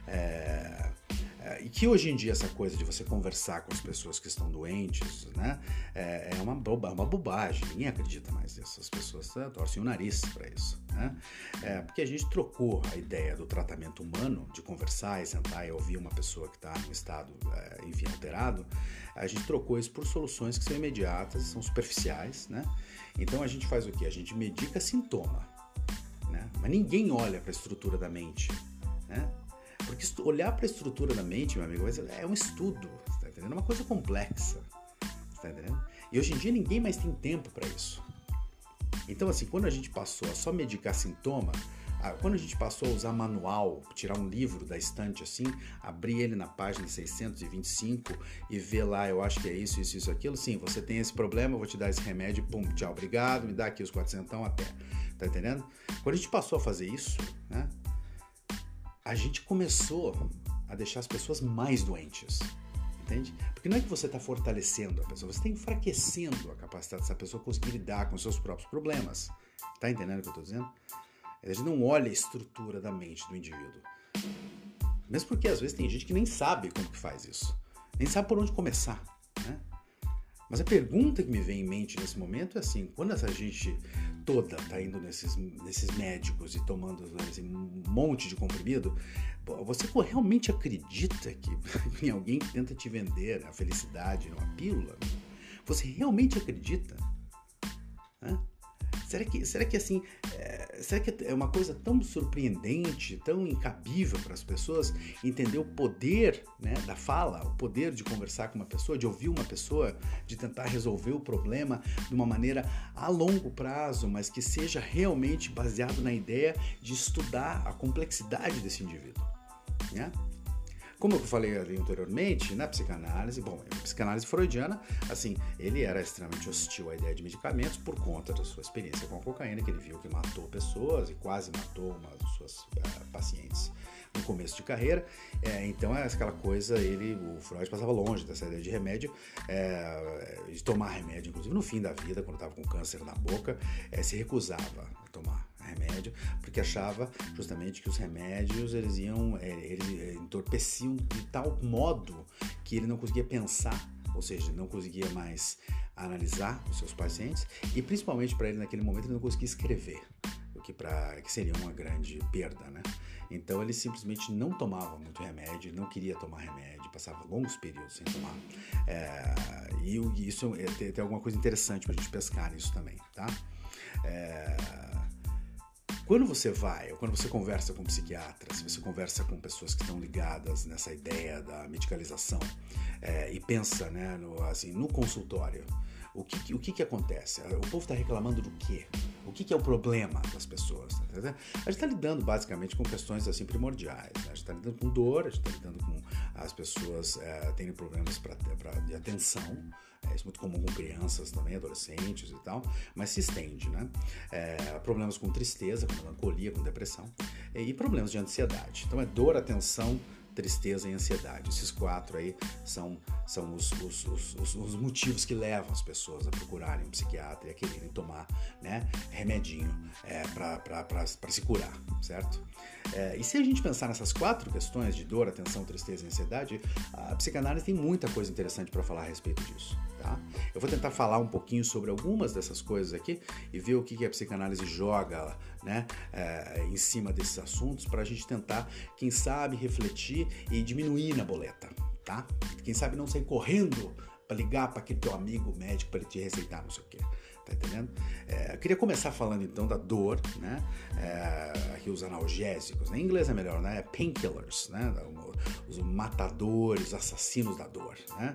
É... E que hoje em dia essa coisa de você conversar com as pessoas que estão doentes, né, é uma, boba, uma bobagem, ninguém acredita mais nisso, as pessoas né, torcem o nariz para isso, né, é, porque a gente trocou a ideia do tratamento humano, de conversar e sentar e ouvir uma pessoa que está em estado, é, enfim, alterado, a gente trocou isso por soluções que são imediatas, são superficiais, né, então a gente faz o quê? A gente medica sintoma, né, mas ninguém olha para a estrutura da mente, né. Porque olhar para a estrutura da mente, meu amigo, é um estudo, tá entendendo? É uma coisa complexa, tá entendendo? E hoje em dia ninguém mais tem tempo para isso. Então, assim, quando a gente passou a só medicar sintoma, quando a gente passou a usar manual, tirar um livro da estante assim, abrir ele na página seiscentos e vinte e cinco e ver lá, eu acho que é isso, isso, isso, aquilo, sim, você tem esse problema, eu vou te dar esse remédio, pum, tchau, obrigado, me dá aqui os quatrocentão até, tá entendendo? Quando a gente passou a fazer isso, né? A gente começou a deixar as pessoas mais doentes, entende? Porque não é que você está fortalecendo a pessoa, você está enfraquecendo a capacidade dessa pessoa conseguir lidar com os seus próprios problemas. Tá entendendo o que eu estou dizendo? A gente não olha a estrutura da mente do indivíduo. Mesmo porque às vezes tem gente que nem sabe como que faz isso, nem sabe por onde começar, né? Mas a pergunta que me vem em mente nesse momento é assim, quando essa gente toda tá indo nesses, nesses médicos e tomando esse monte de comprimido, você realmente acredita que em alguém que tenta te vender a felicidade numa pílula? Você realmente acredita? Hã? Será que, será que assim, é, será que é uma coisa tão surpreendente, tão incabível para as pessoas entender o poder, né, da fala, o poder de conversar com uma pessoa, de ouvir uma pessoa, de tentar resolver o problema de uma maneira a longo prazo, mas que seja realmente baseado na ideia de estudar a complexidade desse indivíduo, né? Como eu falei ali anteriormente, na psicanálise, bom, a psicanálise freudiana, assim, ele era extremamente hostil à ideia de medicamentos por conta da sua experiência com a cocaína, que ele viu que matou pessoas e quase matou uma das suas uh, pacientes no começo de carreira. É, então é aquela coisa, ele, o Freud passava longe dessa ideia de remédio, é, de tomar remédio, inclusive no fim da vida, quando estava com câncer na boca, é, se recusava a tomar remédio, porque achava justamente que os remédios eles iam, é, eles entorpeciam de tal modo que ele não conseguia pensar, ou seja, não conseguia mais analisar os seus pacientes e principalmente para ele naquele momento ele não conseguia escrever, o que, pra, que seria uma grande perda, né? Então ele simplesmente não tomava muito remédio, não queria tomar remédio, passava longos períodos sem tomar. É, e isso é, tem, tem alguma coisa interessante para a gente pescar nisso também, tá? É, Quando você vai, ou quando você conversa com psiquiatras, você conversa com pessoas que estão ligadas nessa ideia da medicalização é, e pensa, né, no, assim, no consultório, o que, o que, que acontece? O povo está reclamando do quê? O que, que é o problema das pessoas? Tá entendendo? A gente está lidando basicamente com questões assim, primordiais. Né? A gente está lidando com dor, a gente está lidando com as pessoas é, terem problemas pra, pra, de atenção. É, isso é muito comum com crianças também, adolescentes e tal, mas se estende, né? É, problemas com tristeza, com melancolia, com depressão e problemas de ansiedade. Então é dor, atenção, tristeza e ansiedade. Esses quatro aí são, são os, os, os, os, os motivos que levam as pessoas a procurarem um psiquiatra e a quererem tomar, né, remedinho é, para se curar, certo? É, e se a gente pensar nessas quatro questões de dor, atenção, tristeza e ansiedade, a psicanálise tem muita coisa interessante para falar a respeito disso, tá? Eu vou tentar falar um pouquinho sobre algumas dessas coisas aqui e ver o que a psicanálise joga, né, é, em cima desses assuntos para a gente tentar, quem sabe, refletir e diminuir na boleta, tá? Quem sabe não sair correndo para ligar para aquele teu amigo médico para ele te receitar não sei o quê. Tá entendendo? É, eu queria começar falando então da dor, né? É, aqui os analgésicos, né? Em inglês é melhor, né? Painkillers, né? Os matadores, assassinos da dor, né?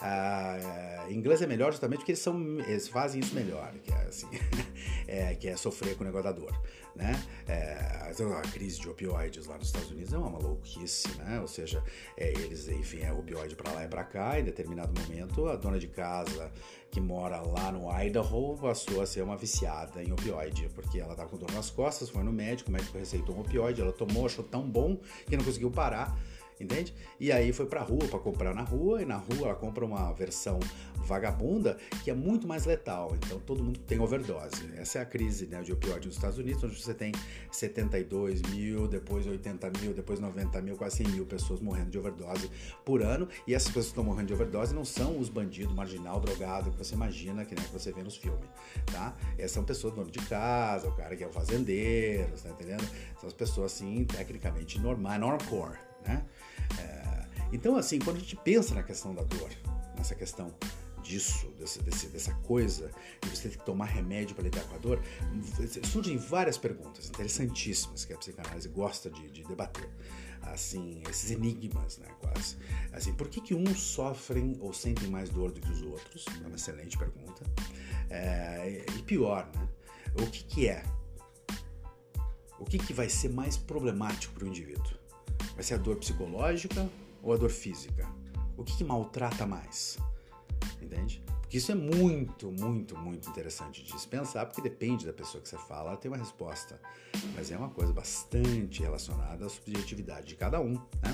Ah, em inglês é melhor justamente porque eles, são, eles fazem isso melhor, que é, assim, é, que é sofrer com o negócio da dor, né? É, a crise de opioides lá nos Estados Unidos é uma maluquice, né? Ou seja, é, eles, enfim, é opioide pra lá e pra cá, e em determinado momento a dona de casa que mora lá no Idaho passou a ser uma viciada em opioide, porque ela estava com dor nas costas, foi no médico, o médico receitou um opioide, ela tomou, achou tão bom que não conseguiu parar, entende? E aí foi pra rua para comprar na rua, e na rua ela compra uma versão vagabunda que é muito mais letal, então todo mundo tem overdose. Essa é a crise, né, de opioide nos Estados Unidos, onde você tem setenta e dois mil, depois oitenta mil, depois noventa mil, quase cem mil pessoas morrendo de overdose por ano, e essas pessoas que estão morrendo de overdose não são os bandidos, marginal, drogado que você imagina, que, né, que você vê nos filmes, tá? Essas são pessoas dono de casa, o cara que é o fazendeiro, tá entendendo? São as pessoas, assim, tecnicamente normais, normcore, né? É, então, assim, quando a gente pensa na questão da dor, nessa questão disso, desse, desse, dessa coisa, de você ter que tomar remédio para lidar com a dor, surgem várias perguntas interessantíssimas que a psicanálise gosta de, de debater. Assim, esses enigmas, né, quase. Assim, por que que uns sofrem ou sentem mais dor do que os outros? É uma excelente pergunta. É, e pior, né? O que que é? O que que vai ser mais problemático para o indivíduo? Vai ser a dor psicológica ou a dor física? O que que maltrata mais? Entende? Porque isso é muito, muito, muito interessante de se pensar, porque depende da pessoa que você fala, ela tem uma resposta. Mas é uma coisa bastante relacionada à subjetividade de cada um, né?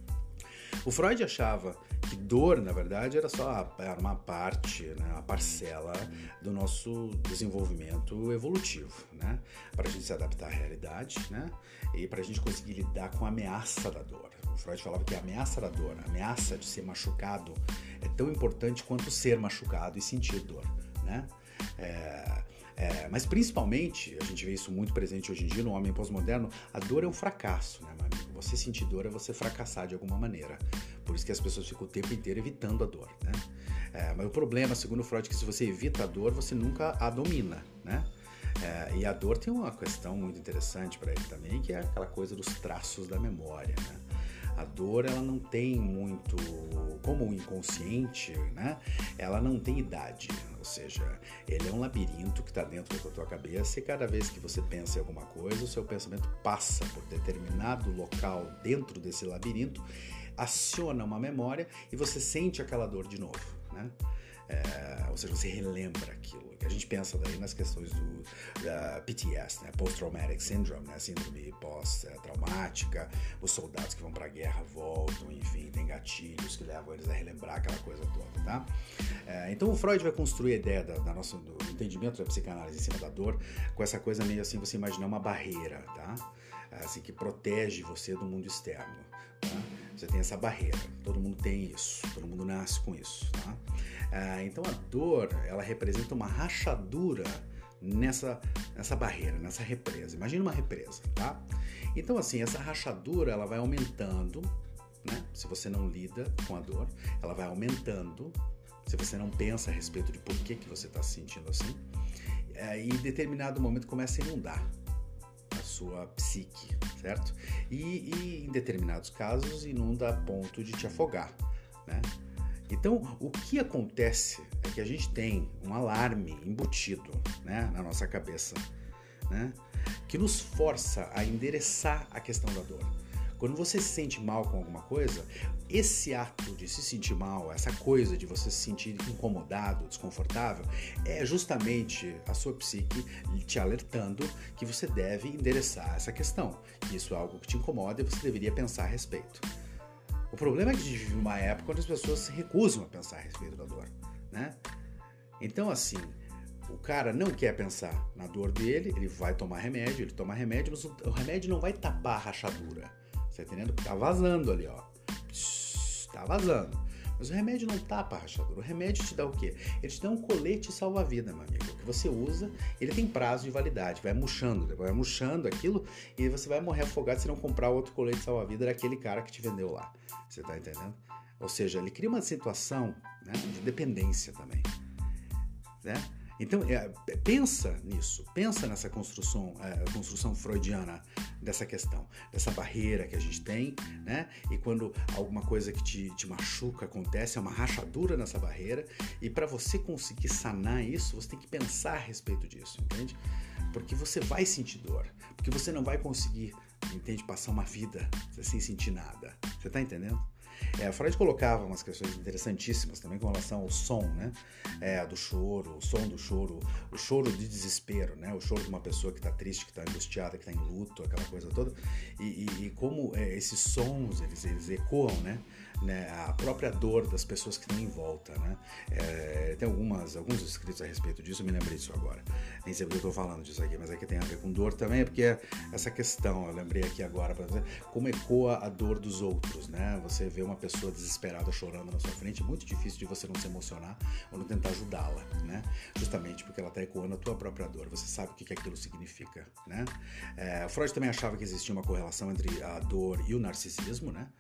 O Freud achava que dor, na verdade, era só uma parte, né, uma parcela do nosso desenvolvimento evolutivo, né? Para a gente se adaptar à realidade, né? E para a gente conseguir lidar com a ameaça da dor. O Freud falava que a ameaça da dor, a ameaça de ser machucado, é tão importante quanto ser machucado e sentir dor, né? É, é, mas principalmente, a gente vê isso muito presente hoje em dia no homem pós-moderno, a dor é um fracasso, né, meu amigo? Você sentir dor é você fracassar de alguma maneira. Por isso que as pessoas ficam o tempo inteiro evitando a dor, né? É, mas o problema, segundo o Freud, é que se você evita a dor, você nunca a domina, né? É, e a dor tem uma questão muito interessante para ele também, que é aquela coisa dos traços da memória, né? A dor, ela não tem muito, como o inconsciente, né? Ela não tem idade, ou seja, ele é um labirinto que está dentro da tua cabeça e cada vez que você pensa em alguma coisa, o seu pensamento passa por determinado local dentro desse labirinto, aciona uma memória e você sente aquela dor de novo, né? É, ou seja, você relembra aquilo. A gente pensa daí nas questões do da P T S, né? Post-Traumatic Syndrome, né? Síndrome pós-traumática. Os soldados que vão pra guerra voltam, enfim, tem gatilhos que levam eles a relembrar aquela coisa toda, tá? É, então o Freud vai construir a ideia da, da nossa, do entendimento da psicanálise em cima da dor com essa coisa meio assim, você imaginar uma barreira, tá? Assim, que protege você do mundo externo, tá? Você tem essa barreira, todo mundo tem isso, todo mundo nasce com isso, tá? Ah, então a dor, ela representa uma rachadura nessa, nessa barreira, nessa represa. Imagina uma represa, tá? Então assim, essa rachadura, ela vai aumentando, né? Se você não lida com a dor, ela vai aumentando, se você não pensa a respeito de por que, que você está se sentindo assim, é, e em determinado momento começa a inundar a sua psique, certo? E, e em determinados casos inunda a ponto de te afogar, né? Então, o que acontece é que a gente tem um alarme embutido, né, na nossa cabeça, né, que nos força a endereçar a questão da dor. Quando você se sente mal com alguma coisa, esse ato de se sentir mal, essa coisa de você se sentir incomodado, desconfortável, é justamente a sua psique te alertando que você deve endereçar essa questão, que isso é algo que te incomoda e você deveria pensar a respeito. O problema é que a gente vive uma época onde as pessoas se recusam a pensar a respeito da dor, né? Então, assim, o cara não quer pensar na dor dele, ele vai tomar remédio, ele toma remédio, mas o remédio não vai tapar a rachadura, tá entendendo? Tá vazando ali, ó. Tá vazando. Mas o remédio não tapa a rachadura. O remédio te dá o quê? Ele te dá um colete salva-vida, meu amigo, que você usa, ele tem prazo de validade, vai murchando, vai murchando aquilo e você vai morrer afogado se não comprar outro colete salva-vida daquele cara que te vendeu lá. Você tá entendendo? Ou seja, ele cria uma situação, né, de dependência também, né? Então, é, pensa nisso, pensa nessa construção, é, construção freudiana dessa questão, dessa barreira que a gente tem, né? E quando alguma coisa que te, te machuca acontece, é uma rachadura nessa barreira, e para você conseguir sanar isso, você tem que pensar a respeito disso, entende? Porque você vai sentir dor, porque você não vai conseguir, entende, passar uma vida sem sentir nada. Você tá entendendo? É, Freud colocava umas questões interessantíssimas também com relação ao som, né? É, do choro, o som do choro, o choro de desespero, né? O choro de uma pessoa que está triste, que está angustiada, que está em luto, aquela coisa toda. E, e, e como é, esses sons, eles, eles ecoam, né? né? A própria dor das pessoas que estão em volta, né? É, tem algumas, alguns escritos a respeito disso, eu me lembrei disso agora. Nem sei porque eu estou falando disso aqui, mas é que tem a ver com dor também, porque é essa questão, eu lembrei aqui agora, pra você, como ecoa a dor dos outros, né? Você vê uma pessoa desesperada chorando na sua frente, é muito difícil de você não se emocionar ou não tentar ajudá-la, né? Justamente porque ela está ecoando a tua própria dor, você sabe o que, que aquilo significa, né? É, Freud também achava que existia uma correlação entre a dor e o narcisismo, né?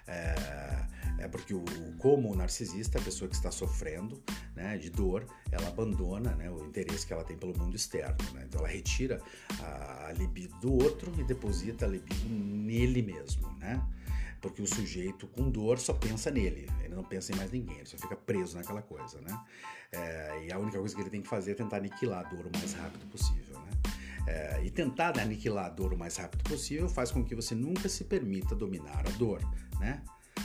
É, é porque o, como o narcisista, a pessoa que está sofrendo, né, de dor, ela abandona, né, o interesse que ela tem pelo mundo externo, né? Então ela retira a, a libido do outro e deposita a libido nele mesmo, né? Porque o sujeito com dor só pensa nele, ele não pensa em mais ninguém, ele só fica preso naquela coisa, né? É, e a única coisa que ele tem que fazer é tentar aniquilar a dor o mais rápido possível, né? É, e tentar aniquilar a dor o mais rápido possível faz com que você nunca se permita dominar a dor, né?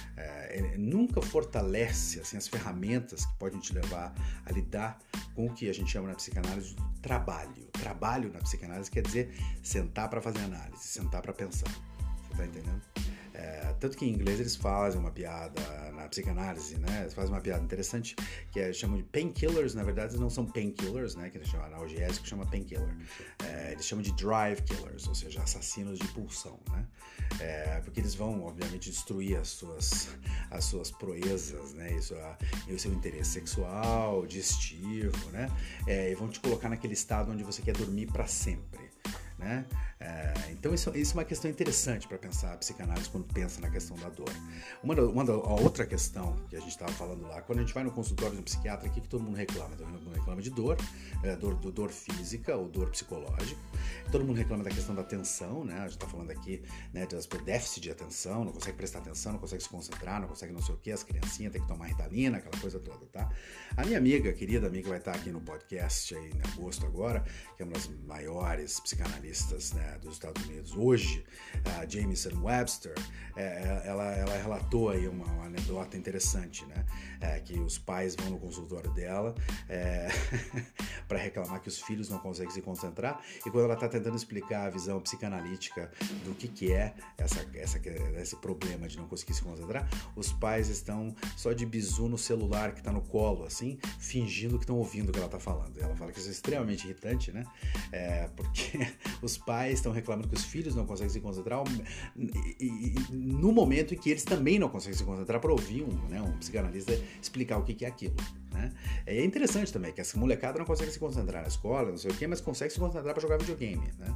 É, nunca fortalece assim, as ferramentas que podem te levar a lidar com o que a gente chama na psicanálise do trabalho. Trabalho na psicanálise quer dizer sentar para fazer análise, sentar para pensar. Você tá entendendo? É, tanto que em inglês eles fazem uma piada na psicanálise, né? Eles fazem uma piada interessante que é, chamam de painkillers. Na verdade, eles não são painkillers, né? Que eles chamam analgésico, chama painkiller. É, eles chamam de drive killers, ou seja, assassinos de pulsão, né? É, porque eles vão, obviamente, destruir as suas, as suas proezas, né? Isso, a, e o seu interesse sexual, digestivo, né? É, e vão te colocar naquele estado onde você quer dormir para sempre, né? É, então isso, isso é uma questão interessante para pensar a psicanálise quando pensa na questão da dor. Uma, da, uma da, a outra questão que a gente estava falando lá, quando a gente vai no consultório de um psiquiatra, o que, que todo mundo reclama? Todo mundo reclama de dor, é, dor, dor física ou dor psicológica. Todo mundo reclama da questão da atenção, né? A gente está falando aqui, né, de déficit de atenção, não consegue prestar atenção, não consegue se concentrar, não consegue não sei o que, as criancinhas têm que tomar Ritalina, aquela coisa toda, tá? A minha amiga, querida amiga, vai estar aqui no podcast aí em agosto agora, que é uma das maiores psicanalistas psicanalistas, né, dos Estados Unidos. Hoje, a Jamieson Webster, é, ela, ela relatou aí uma, uma anedota interessante, né, é, que os pais vão no consultório dela é, para reclamar que os filhos não conseguem se concentrar, e quando ela está tentando explicar a visão psicanalítica do que, que é essa, essa, esse problema de não conseguir se concentrar, os pais estão só de bizu no celular que está no colo, assim, fingindo que estão ouvindo o que ela está falando. Ela fala que isso é extremamente irritante, né? É, porque os pais estão reclamando que os filhos não conseguem se concentrar e, e, e, no momento em que eles também não conseguem se concentrar para ouvir um, né, um psicanalista explicar o que, que é aquilo, né? É interessante também que essa molecada não consegue se concentrar na escola, não sei o quê, mas consegue se concentrar para jogar videogame, né?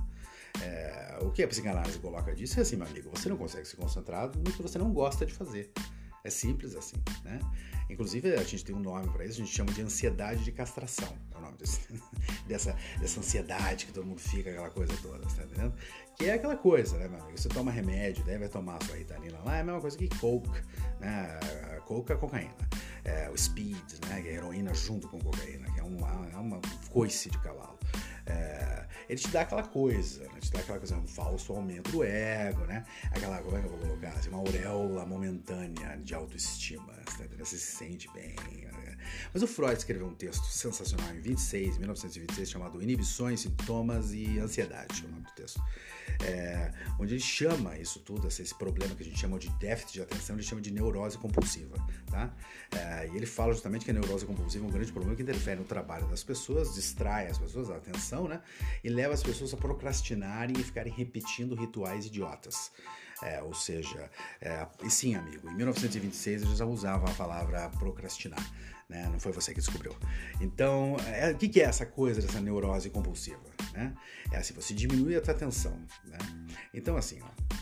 É, o que a psicanálise coloca disso é assim, meu amigo, você não consegue se concentrar no que você não gosta de fazer. É simples assim, né? Inclusive, a gente tem um nome para isso, a gente chama de ansiedade de castração. É o nome desse, dessa, dessa ansiedade que todo mundo fica, aquela coisa toda, tá entendendo? Que é aquela coisa, né, meu amigo? Você toma remédio, daí vai tomar a sua Ritalina lá, é a mesma coisa que coke, né? Coke é cocaína. É, o speed, né? Que é heroína junto com cocaína, que é uma, é uma coice de cavalo. É, ele te dá aquela coisa, né? Te dá aquela coisa, um falso aumento do ego, né? Aquela, como é que eu vou colocar? Assim, uma auréola momentânea de autoestima, tá? Você se sente bem. Né? Mas o Freud escreveu um texto sensacional em vinte e seis, mil novecentos e vinte e seis, chamado Inibições, Sintomas e Ansiedade, é o nome do texto. É, onde ele chama isso tudo, esse problema que a gente chama de déficit de atenção, ele chama de neurose compulsiva, tá? É, e ele fala justamente que a neurose compulsiva é um grande problema que interfere no trabalho das pessoas, distrai as pessoas, a atenção, né? E leva as pessoas a procrastinarem e ficarem repetindo rituais idiotas. É, ou seja, é, e sim, amigo, em mil novecentos e vinte e seis eu já usava a palavra procrastinar, né? Não foi você que descobriu. Então, é, o que, que é essa coisa dessa neurose compulsiva? Né? É assim, você diminui a tua atenção, né? Então, assim,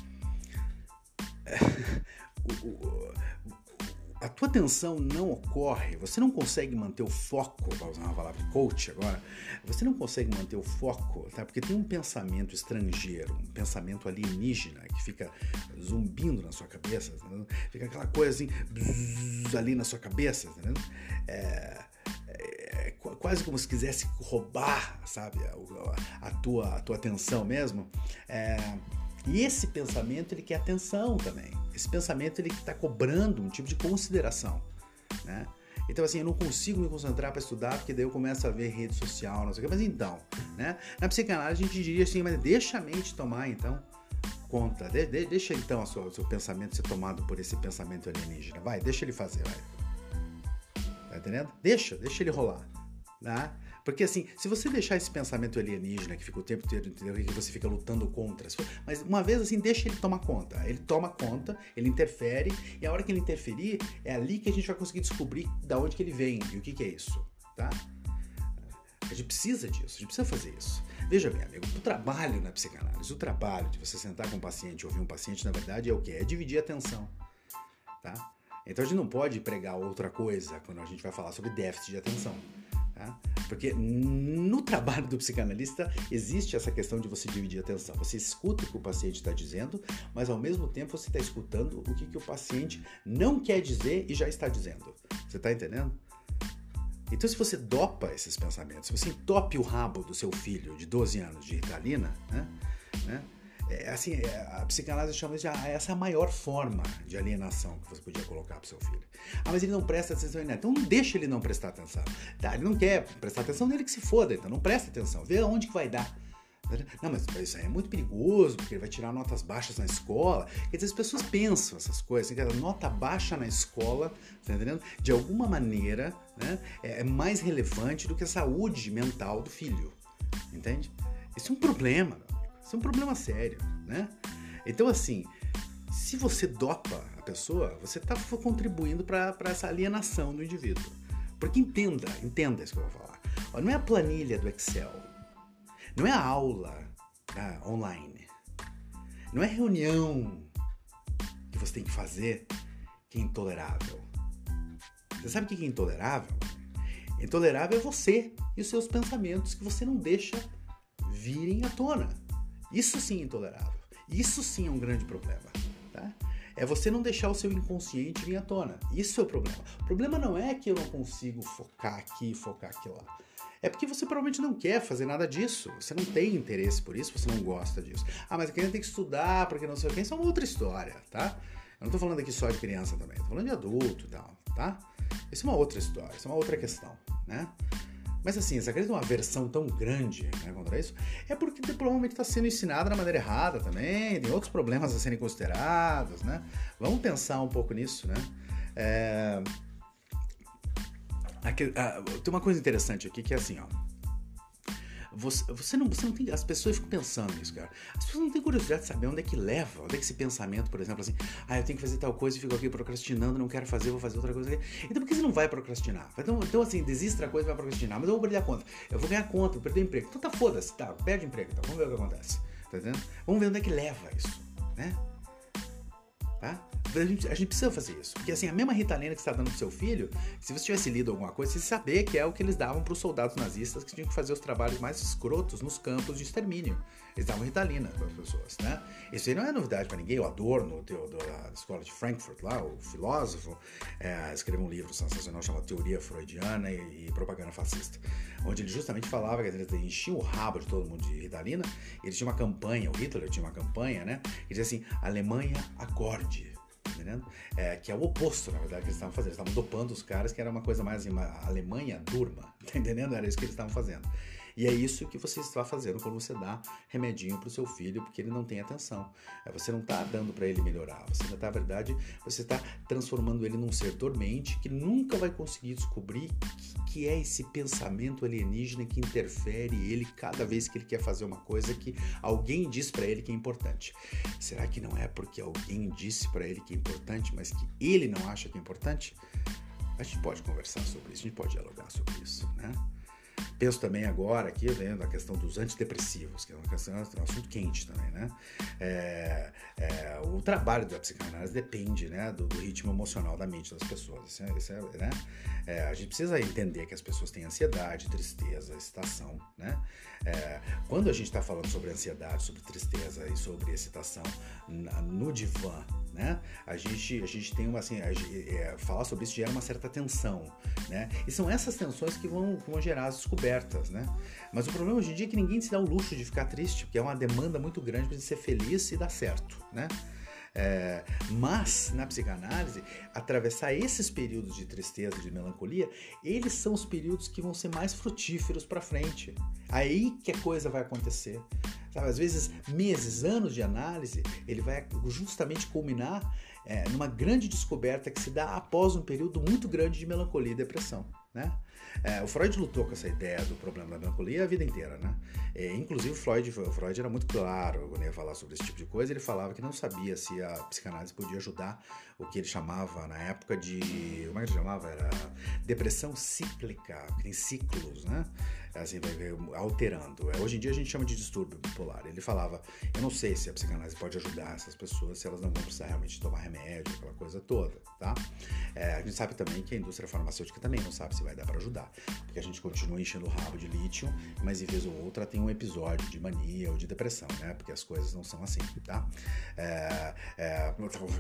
ó, é, o, o, a tua atenção não ocorre, você não consegue manter o foco, para usar uma palavra de coach agora, você não consegue manter o foco, tá? Porque tem um pensamento estrangeiro, um pensamento alienígena que fica zumbindo na sua cabeça, tá? Fica aquela coisa assim, bzzz, ali na sua cabeça, tá? É, é, é quase como se quisesse roubar, sabe, a, a, tua, a tua atenção mesmo. É, e esse pensamento, ele quer atenção também. Esse pensamento, ele está cobrando um tipo de consideração, né? Então, assim, eu não consigo me concentrar para estudar, porque daí eu começo a ver rede social, não sei o que. Mas então, né? Na psicanálise a gente diria assim, mas deixa a mente tomar, então, conta. De, de, deixa, então, o seu, seu pensamento ser tomado por esse pensamento alienígena. Vai, deixa ele fazer, vai. Tá entendendo? Deixa, deixa ele rolar, né? Porque assim, se você deixar esse pensamento alienígena que fica o tempo inteiro, entendeu? Que você fica lutando contra, mas uma vez assim, deixa ele tomar conta. Ele toma conta, ele interfere, e a hora que ele interferir, é ali que a gente vai conseguir descobrir de onde que ele vem e o que que é isso, tá? A gente precisa disso, a gente precisa fazer isso. Veja bem, amigo, o trabalho na psicanálise, o trabalho de você sentar com um paciente e ouvir um paciente, na verdade, é o quê? É dividir a atenção, tá? Então a gente não pode pregar outra coisa quando a gente vai falar sobre déficit de atenção. Tá? Porque no trabalho do psicanalista existe essa questão de você dividir a atenção. Você escuta o que o paciente está dizendo, mas ao mesmo tempo você está escutando o que, que o paciente não quer dizer e já está dizendo. Você está entendendo? Então, se você dopa esses pensamentos, se você entope o rabo do seu filho de doze anos de Ritalina, né? né? É, assim, a psicanálise chama de ah, essa é a maior forma de alienação que você podia colocar para o seu filho. Ah, mas ele não presta atenção em nada. Então não deixa ele não prestar atenção. Tá, ele não quer prestar atenção nele, que se foda, então não presta atenção. Vê aonde que vai dar. Não, mas isso aí é muito perigoso, porque ele vai tirar notas baixas na escola. Quer dizer, as pessoas pensam essas coisas, assim, que a nota baixa na escola, tá entendendo? De alguma maneira, né, é mais relevante do que a saúde mental do filho. Entende? Isso é um problema, meu amigo. Isso é um problema sério, né? Então, assim, se você dopa a pessoa, você está contribuindo para essa alienação do indivíduo. Porque entenda, entenda isso que eu vou falar. Ó, não é a planilha do Excel, não é a aula ah, online, não é a reunião que você tem que fazer que é intolerável. Você sabe o que é intolerável? Intolerável é você e os seus pensamentos que você não deixa virem à tona. Isso sim é intolerável. Isso sim é um grande problema, tá? É você não deixar o seu inconsciente vir à tona. Isso é o problema. O problema não é que eu não consigo focar aqui e focar aqui lá. É porque você provavelmente não quer fazer nada disso. Você não tem interesse por isso, você não gosta disso. Ah, mas a criança tem que estudar porque não sei o que. Isso é uma outra história, tá? Eu não tô falando aqui só de criança também. Tô falando de adulto e tal, tá? Isso é uma outra história, isso é uma outra questão, né? Mas assim, essa criança tem uma aversão tão grande, né, contra isso, é porque provavelmente está sendo ensinada da maneira errada também, tem outros problemas a serem considerados, né? Vamos pensar um pouco nisso, né? É... Aqui, ah, tem uma coisa interessante aqui que é assim, ó. Você, você, não, você não tem... As pessoas ficam pensando nisso, cara. As pessoas não têm curiosidade de saber onde é que leva, onde é que esse pensamento, por exemplo, assim, ah, eu tenho que fazer tal coisa e fico aqui procrastinando, não quero fazer, vou fazer outra coisa. Então por que você não vai procrastinar? Então, então assim, desiste da coisa e vai procrastinar. Mas eu vou perder a conta. Eu vou ganhar conta, vou perder o emprego. Então tá, foda-se, tá, perde o emprego, então. Vamos ver o que acontece. Tá entendendo? Vamos ver onde é que leva isso, né? Tá? A gente, a gente precisa fazer isso. Porque assim, a mesma Ritalina que você está dando pro seu filho, se você tivesse lido alguma coisa, você saber que é o que eles davam para os soldados nazistas que tinham que fazer os trabalhos mais escrotos nos campos de extermínio. Eles davam Ritalina para as pessoas, né? Isso aí não é novidade para ninguém. O Adorno, o teu, da escola de Frankfurt, lá, o filósofo, é, escreveu um livro sensacional chamado Teoria Freudiana e, e Propaganda Fascista, onde ele justamente falava que eles enchiam o rabo de todo mundo de Ritalina. Eles tinham uma campanha, o Hitler tinha uma campanha, né? Que dizia assim, Alemanha acorde. Entendendo? É, que é o oposto, na verdade, que eles estavam fazendo. Eles estavam dopando os caras, que era uma coisa mais assim, a Alemanha durma, tá entendendo? Era isso que eles estavam fazendo. E é isso que você está fazendo quando você dá remedinho pro seu filho, porque ele não tem atenção. Você não está dando para ele melhorar. Você, na verdade, você está transformando ele num ser dormente que nunca vai conseguir descobrir que, que é esse pensamento alienígena que interfere ele cada vez que ele quer fazer uma coisa que alguém diz para ele que é importante. Será que não é porque alguém disse para ele que é importante, mas que ele não acha que é importante? A gente pode conversar sobre isso, a gente pode dialogar sobre isso, né? Penso também agora aqui, vendo a questão dos antidepressivos, que é uma questão, é um assunto quente também, né? É, é, o trabalho da psicanálise depende, né, do, do ritmo emocional da mente das pessoas. Isso é, isso é, né? É, a gente precisa entender que as pessoas têm ansiedade, tristeza, excitação, né? É, quando a gente está falando sobre ansiedade, sobre tristeza e sobre excitação no divã, né? A gente, a gente tem uma, assim, a, é, falar sobre isso gera uma certa tensão, né? E são essas tensões que vão, que vão gerar as descobertas, né? Mas o problema hoje em dia é que ninguém se dá o luxo de ficar triste, porque é uma demanda muito grande para ser feliz e dar certo, né? É, mas na psicanálise, atravessar esses períodos de tristeza, de melancolia, eles são os períodos que vão ser mais frutíferos para frente. Aí que a coisa vai acontecer. Sabe, às vezes meses, anos de análise, ele vai justamente culminar é, numa grande descoberta que se dá após um período muito grande de melancolia e depressão, né? É, o Freud lutou com essa ideia do problema da melancolia a vida inteira, né? É, inclusive o Freud, o Freud era muito claro quando ia falar sobre esse tipo de coisa. Ele falava que não sabia se a psicanálise podia ajudar o que ele chamava na época de... Como é que ele chamava? Era depressão cíclica, que tem ciclos, né? Assim, vai alterando. Hoje em dia a gente chama de distúrbio bipolar. Ele falava, eu não sei se a psicanálise pode ajudar essas pessoas, se elas não vão precisar realmente tomar remédio, aquela coisa toda, tá? É, a gente sabe também que a indústria farmacêutica também não sabe se vai dar para ajudar, porque a gente continua enchendo o rabo de lítio, mas em vez ou outra tem um episódio de mania ou de depressão, né? Porque as coisas não são assim, tá? É, é,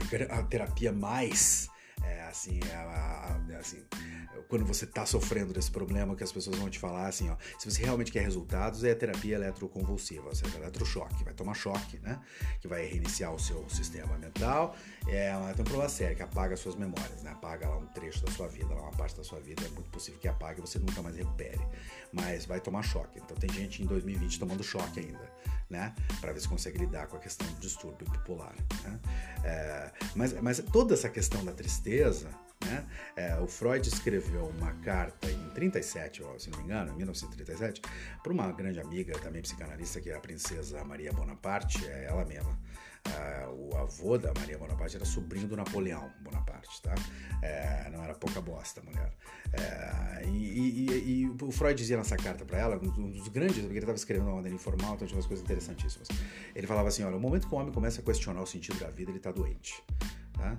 a terapia mais... É, assim, é, é, assim, quando você está sofrendo desse problema, que as pessoas vão te falar assim, ó, se você realmente quer resultados, é a terapia eletroconvulsiva, ou seja, eletrochoque, vai tomar choque, né, que vai reiniciar o seu sistema mental. É, tem um problema sério, que apaga as suas memórias, né, apaga lá um trecho da sua vida, lá uma parte da sua vida, é muito possível que apague e você nunca mais recupere, mas vai tomar choque. Então tem gente em dois mil e vinte tomando choque ainda, né, para ver se consegue lidar com a questão do distúrbio bipolar, né? É, mas, mas toda essa questão da tristeza, né? É, o Freud escreveu uma carta em trinta e sete, se não me engano, em mil novecentos e trinta e sete, para uma grande amiga, também psicanalista, que é a princesa Maria Bonaparte, é ela mesma. Uh, o avô da Maria Bonaparte era sobrinho do Napoleão Bonaparte, tá? É, não era pouca bosta a mulher. É, e, e, e o Freud dizia nessa carta para ela, um dos grandes, porque ele estava escrevendo uma maneira informal, então tinha umas coisas interessantíssimas. Ele falava assim, olha, no momento que o homem começa a questionar o sentido da vida, ele está doente, tá?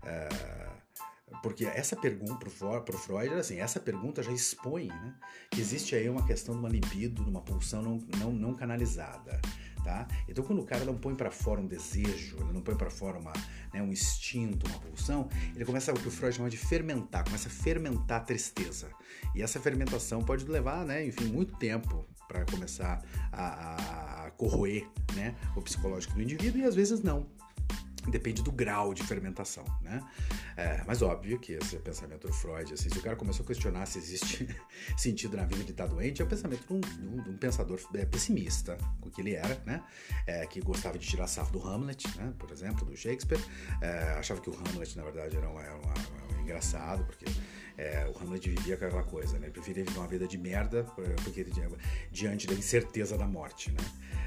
É, porque essa pergunta pro Freud era assim, essa pergunta já expõe, né, que existe aí uma questão de uma libido, de uma pulsão não, não, não canalizada, tá? Então quando o cara não põe para fora um desejo, ele não põe para fora uma, né, um instinto, uma pulsão, ele começa o que o Freud chama de fermentar, começa a fermentar a tristeza. E essa fermentação pode levar, né, enfim, muito tempo para começar a, a corroer, né, o psicológico do indivíduo, e às vezes não. Depende do grau de fermentação, né? É, mas óbvio que esse pensamento do Freud, assim, se o cara começou a questionar se existe sentido na vida de estar doente, é o pensamento de um, de um, de um pensador pessimista, o que ele era, né? É, que gostava de tirar sarro do Hamlet, né? Por exemplo, do Shakespeare. É, achava que o Hamlet, na verdade, era, uma, era uma, um engraçado, porque é, o Hamlet vivia com aquela coisa, né? Ele preferia viver uma vida de merda, porque diante da incerteza da morte, né?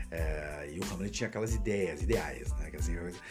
É, e o Hamlet tinha aquelas ideias, ideais, né? Que, assim,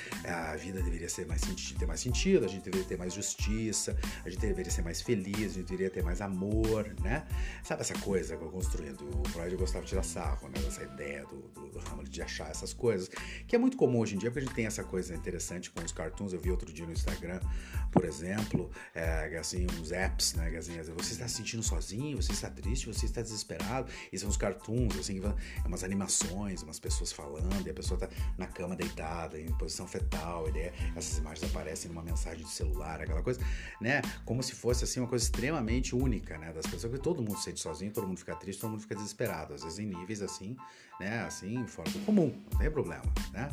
a vida deveria ser mais, ter mais sentido, a gente deveria ter mais justiça, a gente deveria ser mais feliz, a gente deveria ter mais amor, né? Sabe essa coisa que eu construindo? O Freud gostava de tirar sarro, né? Essa ideia do, do, do Hamlet de achar essas coisas, que é muito comum hoje em dia, porque a gente tem essa coisa interessante com os cartoons. Eu vi outro dia no Instagram, por exemplo, é, assim, uns apps, né? Que, assim, você está se sentindo sozinho, você está triste, você está desesperado, e são uns cartoons, assim, umas animações, umas pessoas falando, e a pessoa tá na cama deitada, em posição fetal, e essas imagens aparecem numa mensagem de celular, aquela coisa, né, como se fosse, assim, uma coisa extremamente única, né, das pessoas, que todo mundo se sente sozinho, todo mundo fica triste, todo mundo fica desesperado, às vezes em níveis, assim, né, assim, fora do comum, não tem problema, né,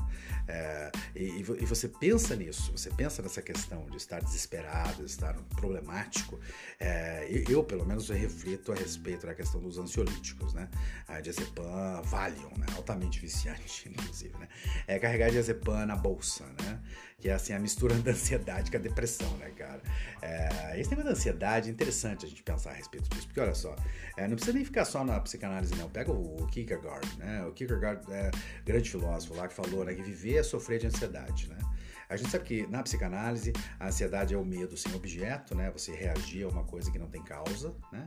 é, e, e você pensa nisso, você pensa nessa questão de estar desesperado, de estar problemático, é, eu, pelo menos, eu reflito a respeito da questão dos ansiolíticos, né, a diazepam, Valium, né, altamente viciante, inclusive, né? É carregar diazepam na bolsa, né? Que é assim a mistura da ansiedade com a depressão, né, cara? É, esse tema da ansiedade é interessante a gente pensar a respeito disso, porque olha só, é, não precisa nem ficar só na psicanálise, não. Pega o, o Kierkegaard, né? O Kierkegaard é grande filósofo lá que falou, né, que viver é sofrer de ansiedade, né? A gente sabe que na psicanálise a ansiedade é o medo sem objeto, né? Você reagir a uma coisa que não tem causa, né?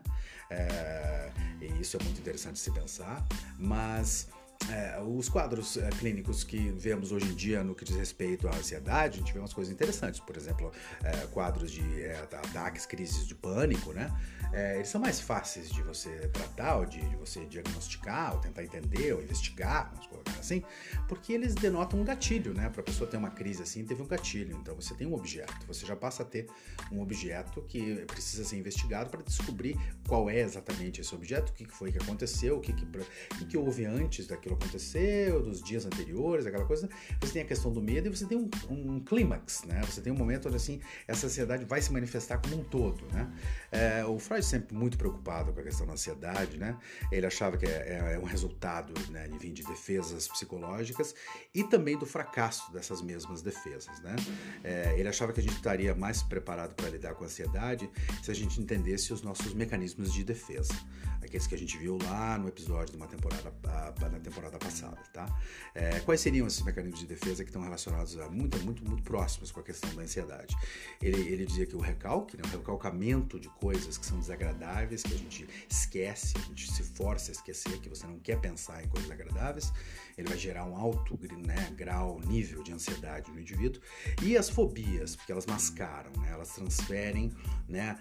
É, e isso é muito interessante de se pensar, mas É, os quadros é, clínicos que vemos hoje em dia no que diz respeito à ansiedade, a gente vê umas coisas interessantes, por exemplo, é, quadros de é, ataques, crises de pânico, né? É, eles são mais fáceis de você tratar, ou de, de você diagnosticar, ou tentar entender, ou investigar, vamos colocar assim, porque eles denotam um gatilho, né? Para a pessoa ter uma crise assim, teve um gatilho, então você tem um objeto, você já passa a ter um objeto que precisa ser investigado para descobrir qual é exatamente esse objeto, o que foi que aconteceu, o que, que, o que, que houve antes daquilo aconteceu, dos dias anteriores, aquela coisa. Você tem a questão do medo e você tem um, um clímax, né? Você tem um momento onde, assim, essa ansiedade vai se manifestar como um todo, né? É, o Freud sempre muito preocupado com a questão da ansiedade, né? Ele achava que é, é um resultado, né, de, de defesas psicológicas e também do fracasso dessas mesmas defesas, né? É, ele achava que a gente estaria mais preparado para lidar com a ansiedade se a gente entendesse os nossos mecanismos de defesa, aqueles que a gente viu lá no episódio de uma temporada, na temporada passada, tá? É, quais seriam esses mecanismos de defesa que estão relacionados a muito, muito, muito próximos com a questão da ansiedade? Ele, ele dizia que o recalque, né, o recalcamento de coisas que são desagradáveis, que a gente esquece, a gente se força a esquecer, que você não quer pensar em coisas agradáveis, ele vai gerar um alto, né, grau, nível de ansiedade no indivíduo. E as fobias, porque elas mascaram, né, elas transferem, né,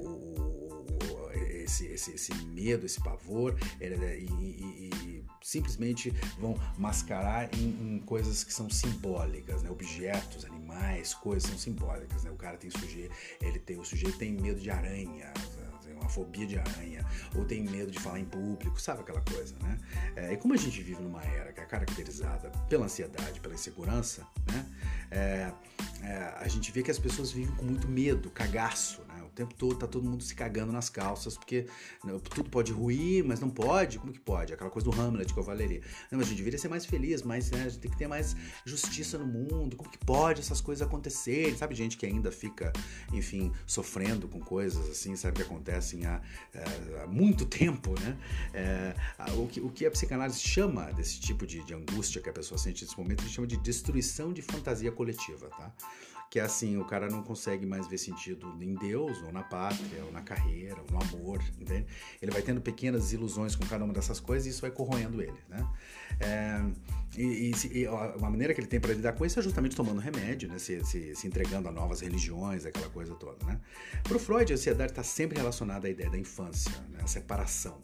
o, esse, esse, esse medo, esse pavor, ele, e, e, e simplesmente vão mascarar em, em coisas que são simbólicas, né? Objetos, animais, coisas são simbólicas, né? O cara tem sujeito, ele tem, o sujeito tem medo de aranha, uma fobia de aranha, ou tem medo de falar em público, sabe aquela coisa, né? É, e como a gente vive numa era que é caracterizada pela ansiedade, pela insegurança, né? É, é, a gente vê que as pessoas vivem com muito medo, cagaço, né? O tempo todo tá todo mundo se cagando nas calças, porque, né, tudo pode ruir, mas não pode, como que pode? Aquela coisa do Hamlet que eu falaria. Não, mas a gente deveria ser mais feliz, mas, né, a gente tem que ter mais justiça no mundo, como que pode essas coisas acontecerem? Sabe, gente que ainda fica, enfim, sofrendo com coisas assim, sabe, que acontecem há, há muito tempo, né? É, o, que, o que a psicanálise chama desse tipo de, de angústia que a pessoa sente nesse momento, a gente chama de destruição de fantasia coletiva, tá? Que é assim, o cara não consegue mais ver sentido em Deus, ou na pátria, ou na carreira, ou no amor, entende? Ele vai tendo pequenas ilusões com cada uma dessas coisas e isso vai corroendo ele, né? É, e, e, e a maneira que ele tem para lidar com isso é justamente tomando remédio, né? Se, se, se entregando a novas religiões, aquela coisa toda, né? Para o Freud, a ansiedade está sempre relacionada à ideia da infância, né? A separação.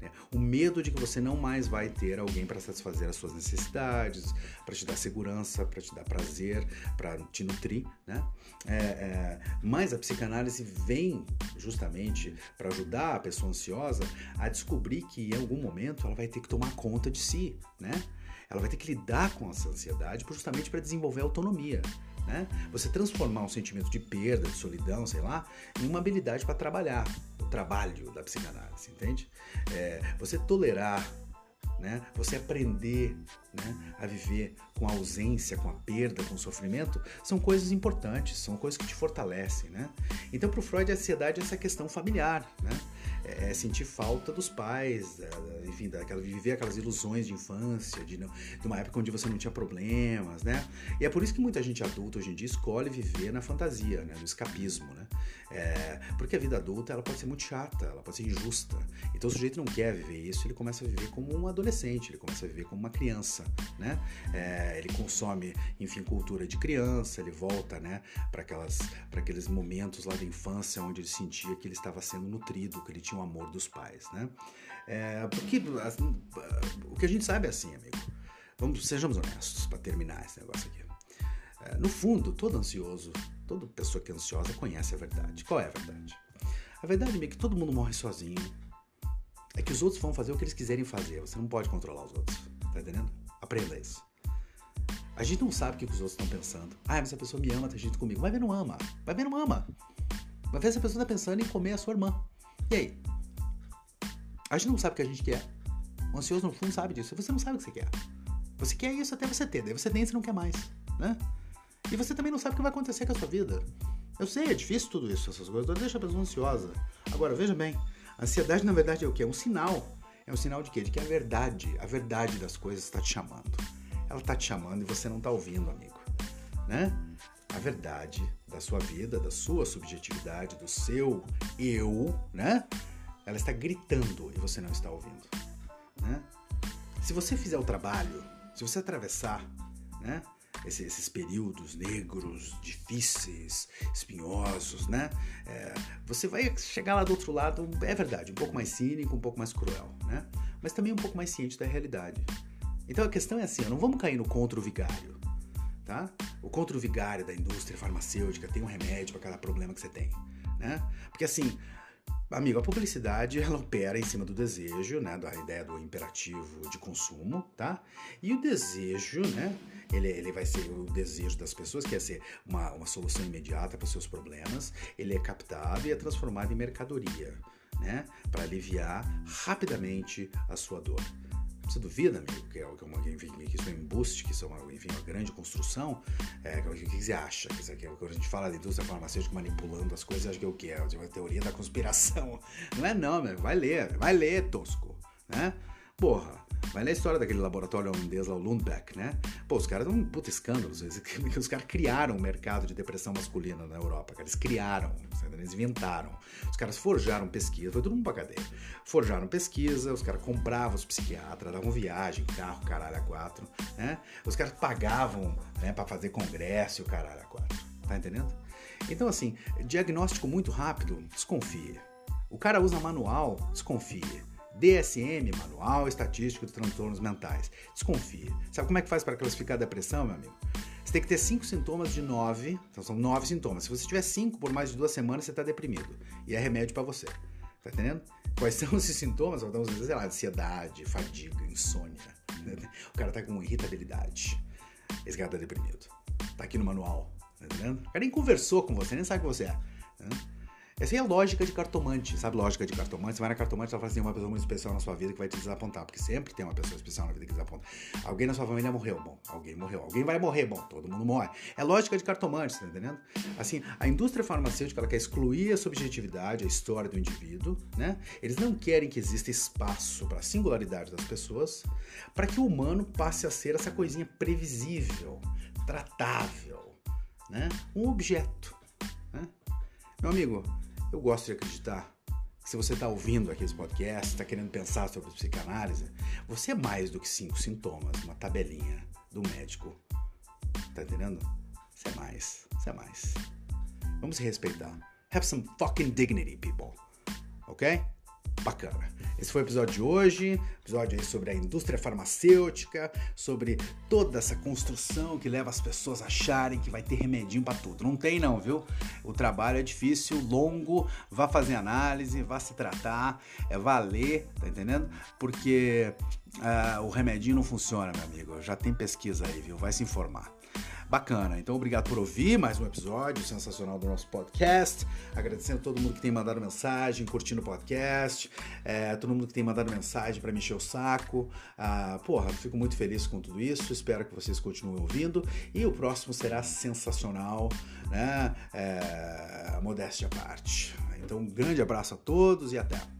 né? O medo de que você não mais vai ter alguém para satisfazer as suas necessidades, para te dar segurança, para te dar prazer, para te nutrir, né? É, é, mas a psicanálise vem justamente para ajudar a pessoa ansiosa a descobrir que em algum momento ela vai ter que tomar conta de si, né? Ela vai ter que lidar com essa ansiedade justamente para desenvolver autonomia, né? Você transformar um sentimento de perda, de solidão, sei lá, em uma habilidade para trabalhar, o trabalho da psicanálise, entende? É, você tolerar, né? Você aprender, né, a viver com a ausência, com a perda, com o sofrimento, são coisas importantes, são coisas que te fortalecem, né? Então, para o Freud, a ansiedade é essa questão familiar, né? É sentir falta dos pais, enfim, daquela, viver aquelas ilusões de infância, de, não, de uma época onde você não tinha problemas, né? E é por isso que muita gente adulta hoje em dia escolhe viver na fantasia, né? No escapismo, né? É, porque a vida adulta ela pode ser muito chata, ela pode ser injusta. Então o sujeito não quer viver isso, ele começa a viver como um adolescente, ele começa a viver como uma criança, né? É, ele consome, enfim, cultura de criança, ele volta, né, para aquelas, para aqueles momentos lá da infância onde ele sentia que ele estava sendo nutrido, que ele tinha o amor dos pais, né? É, porque assim, o que a gente sabe é assim, amigo. Vamos, sejamos honestos para terminar esse negócio aqui. É, no fundo, todo ansioso, toda pessoa que é ansiosa conhece a verdade. Qual é a verdade? A verdade, amigo, é que todo mundo morre sozinho. É que os outros vão fazer o que eles quiserem fazer. Você não pode controlar os outros. Tá entendendo? Aprenda isso. A gente não sabe o que os outros estão pensando. Ah, mas essa pessoa me ama, tá junto comigo. Vai ver, não ama. Vai ver, não ama. Vai ver, essa pessoa tá pensando em comer a sua irmã. E aí? A gente não sabe o que a gente quer. O ansioso, no fundo, sabe disso. Você não sabe o que você quer. Você quer isso até você ter. Daí você tem e você não quer mais, né? E você também não sabe o que vai acontecer com a sua vida. Eu sei, é difícil tudo isso, essas coisas. Deixa a pessoa ansiosa. Agora, veja bem. A ansiedade, na verdade, é o quê? É um sinal. É um sinal de quê? De que a verdade, a verdade das coisas está te chamando. Ela está te chamando e você não está ouvindo, amigo, né? A verdade da sua vida, da sua subjetividade, do seu eu, né? Ela está gritando e você não está ouvindo, né? Se você fizer o trabalho, se você atravessar, né, esses, esses períodos negros, difíceis, espinhosos, né? É, você vai chegar lá do outro lado, é verdade, um pouco mais cínico, um pouco mais cruel, né? Mas também um pouco mais ciente da realidade. Então a questão é assim, não vamos cair no contra o vigário, tá? O contra o vigário da indústria farmacêutica tem um remédio para cada problema que você tem, né? Porque assim, amigo, a publicidade ela opera em cima do desejo, né? Da ideia do imperativo de consumo, tá? E o desejo, né? Ele, ele vai ser o desejo das pessoas, que é ser uma, uma solução imediata para os seus problemas. Ele é captado e é transformado em mercadoria, né? Para aliviar rapidamente a sua dor. Você duvida, amigo, que, é uma, enfim, que isso é um embuste, que isso é uma, enfim, uma grande construção? É, o que, que você acha? Que isso aqui, quando a gente fala de indústria farmacêutica manipulando as coisas, acho que é o quê? É uma teoria da conspiração. Não é não, meu. Vai ler, vai ler, tosco, né? Porra, vai ler a história daquele laboratório holandês lá, o Lundbeck, né? Pô, os caras dão um puta escândalo. Os caras criaram o mercado de depressão masculina na Europa, cara. Eles criaram, eles inventaram. Os caras forjaram pesquisa, foi todo mundo pra cadeia. Forjaram pesquisa, os caras compravam os psiquiatras, davam viagem, carro, caralho, a quatro, né? Os caras pagavam, né, pra fazer congresso e o caralho, a quatro. Tá entendendo? Então, assim, diagnóstico muito rápido, desconfie. O cara usa manual, desconfie. D S M, Manual Estatístico de Transtornos Mentais. Desconfie. Sabe como é que faz para classificar a depressão, meu amigo? Você tem que ter cinco sintomas de nove, então são nove sintomas. Se você tiver cinco por mais de duas semanas, você está deprimido. E é remédio para você. Tá entendendo? Quais são esses sintomas? Vamos dizer, sei lá, ansiedade, fadiga, insônia. O cara tá com irritabilidade. Esse cara tá deprimido. Tá aqui no manual. Tá entendendo? O cara nem conversou com você, nem sabe quem você é. Né? Essa aí é a lógica de cartomante, sabe? Lógica de cartomante. Você vai na cartomante e fala assim, tem uma pessoa muito especial na sua vida que vai te desapontar, porque sempre tem uma pessoa especial na vida que desaponta. Alguém na sua família morreu, bom, alguém morreu. Alguém vai morrer, bom, todo mundo morre. É lógica de cartomante, tá entendendo? Assim, a indústria farmacêutica, ela quer excluir a subjetividade, a história do indivíduo, né? Eles não querem que exista espaço para a singularidade das pessoas, para que o humano passe a ser essa coisinha previsível, tratável, né? Um objeto, né? Meu amigo, eu gosto de acreditar que se você está ouvindo aqui esse podcast, está querendo pensar sobre psicanálise, você é mais do que cinco sintomas, uma tabelinha do médico. Tá entendendo? Você é mais, você é mais. Vamos se respeitar. Have some fucking dignity, people. Ok? Bacana. Esse Esse foi o episódio de hoje, episódio aí sobre a indústria farmacêutica, sobre toda essa construção que leva as pessoas a acharem que vai ter remedinho pra tudo. Não tem não, viu? O trabalho é difícil, longo, vá fazer análise, vá se tratar, é valer, tá entendendo? Porque uh, o remedinho não funciona, meu amigo. Já tem pesquisa aí, viu? Vai se informar. Bacana, então obrigado por ouvir mais um episódio sensacional do nosso podcast, agradecendo a todo mundo que tem mandado mensagem, curtindo o podcast, é, todo mundo que tem mandado mensagem para me encher o saco, ah, porra, fico muito feliz com tudo isso, espero que vocês continuem ouvindo e o próximo será sensacional, né, é, modéstia à parte. Então um grande abraço a todos e até!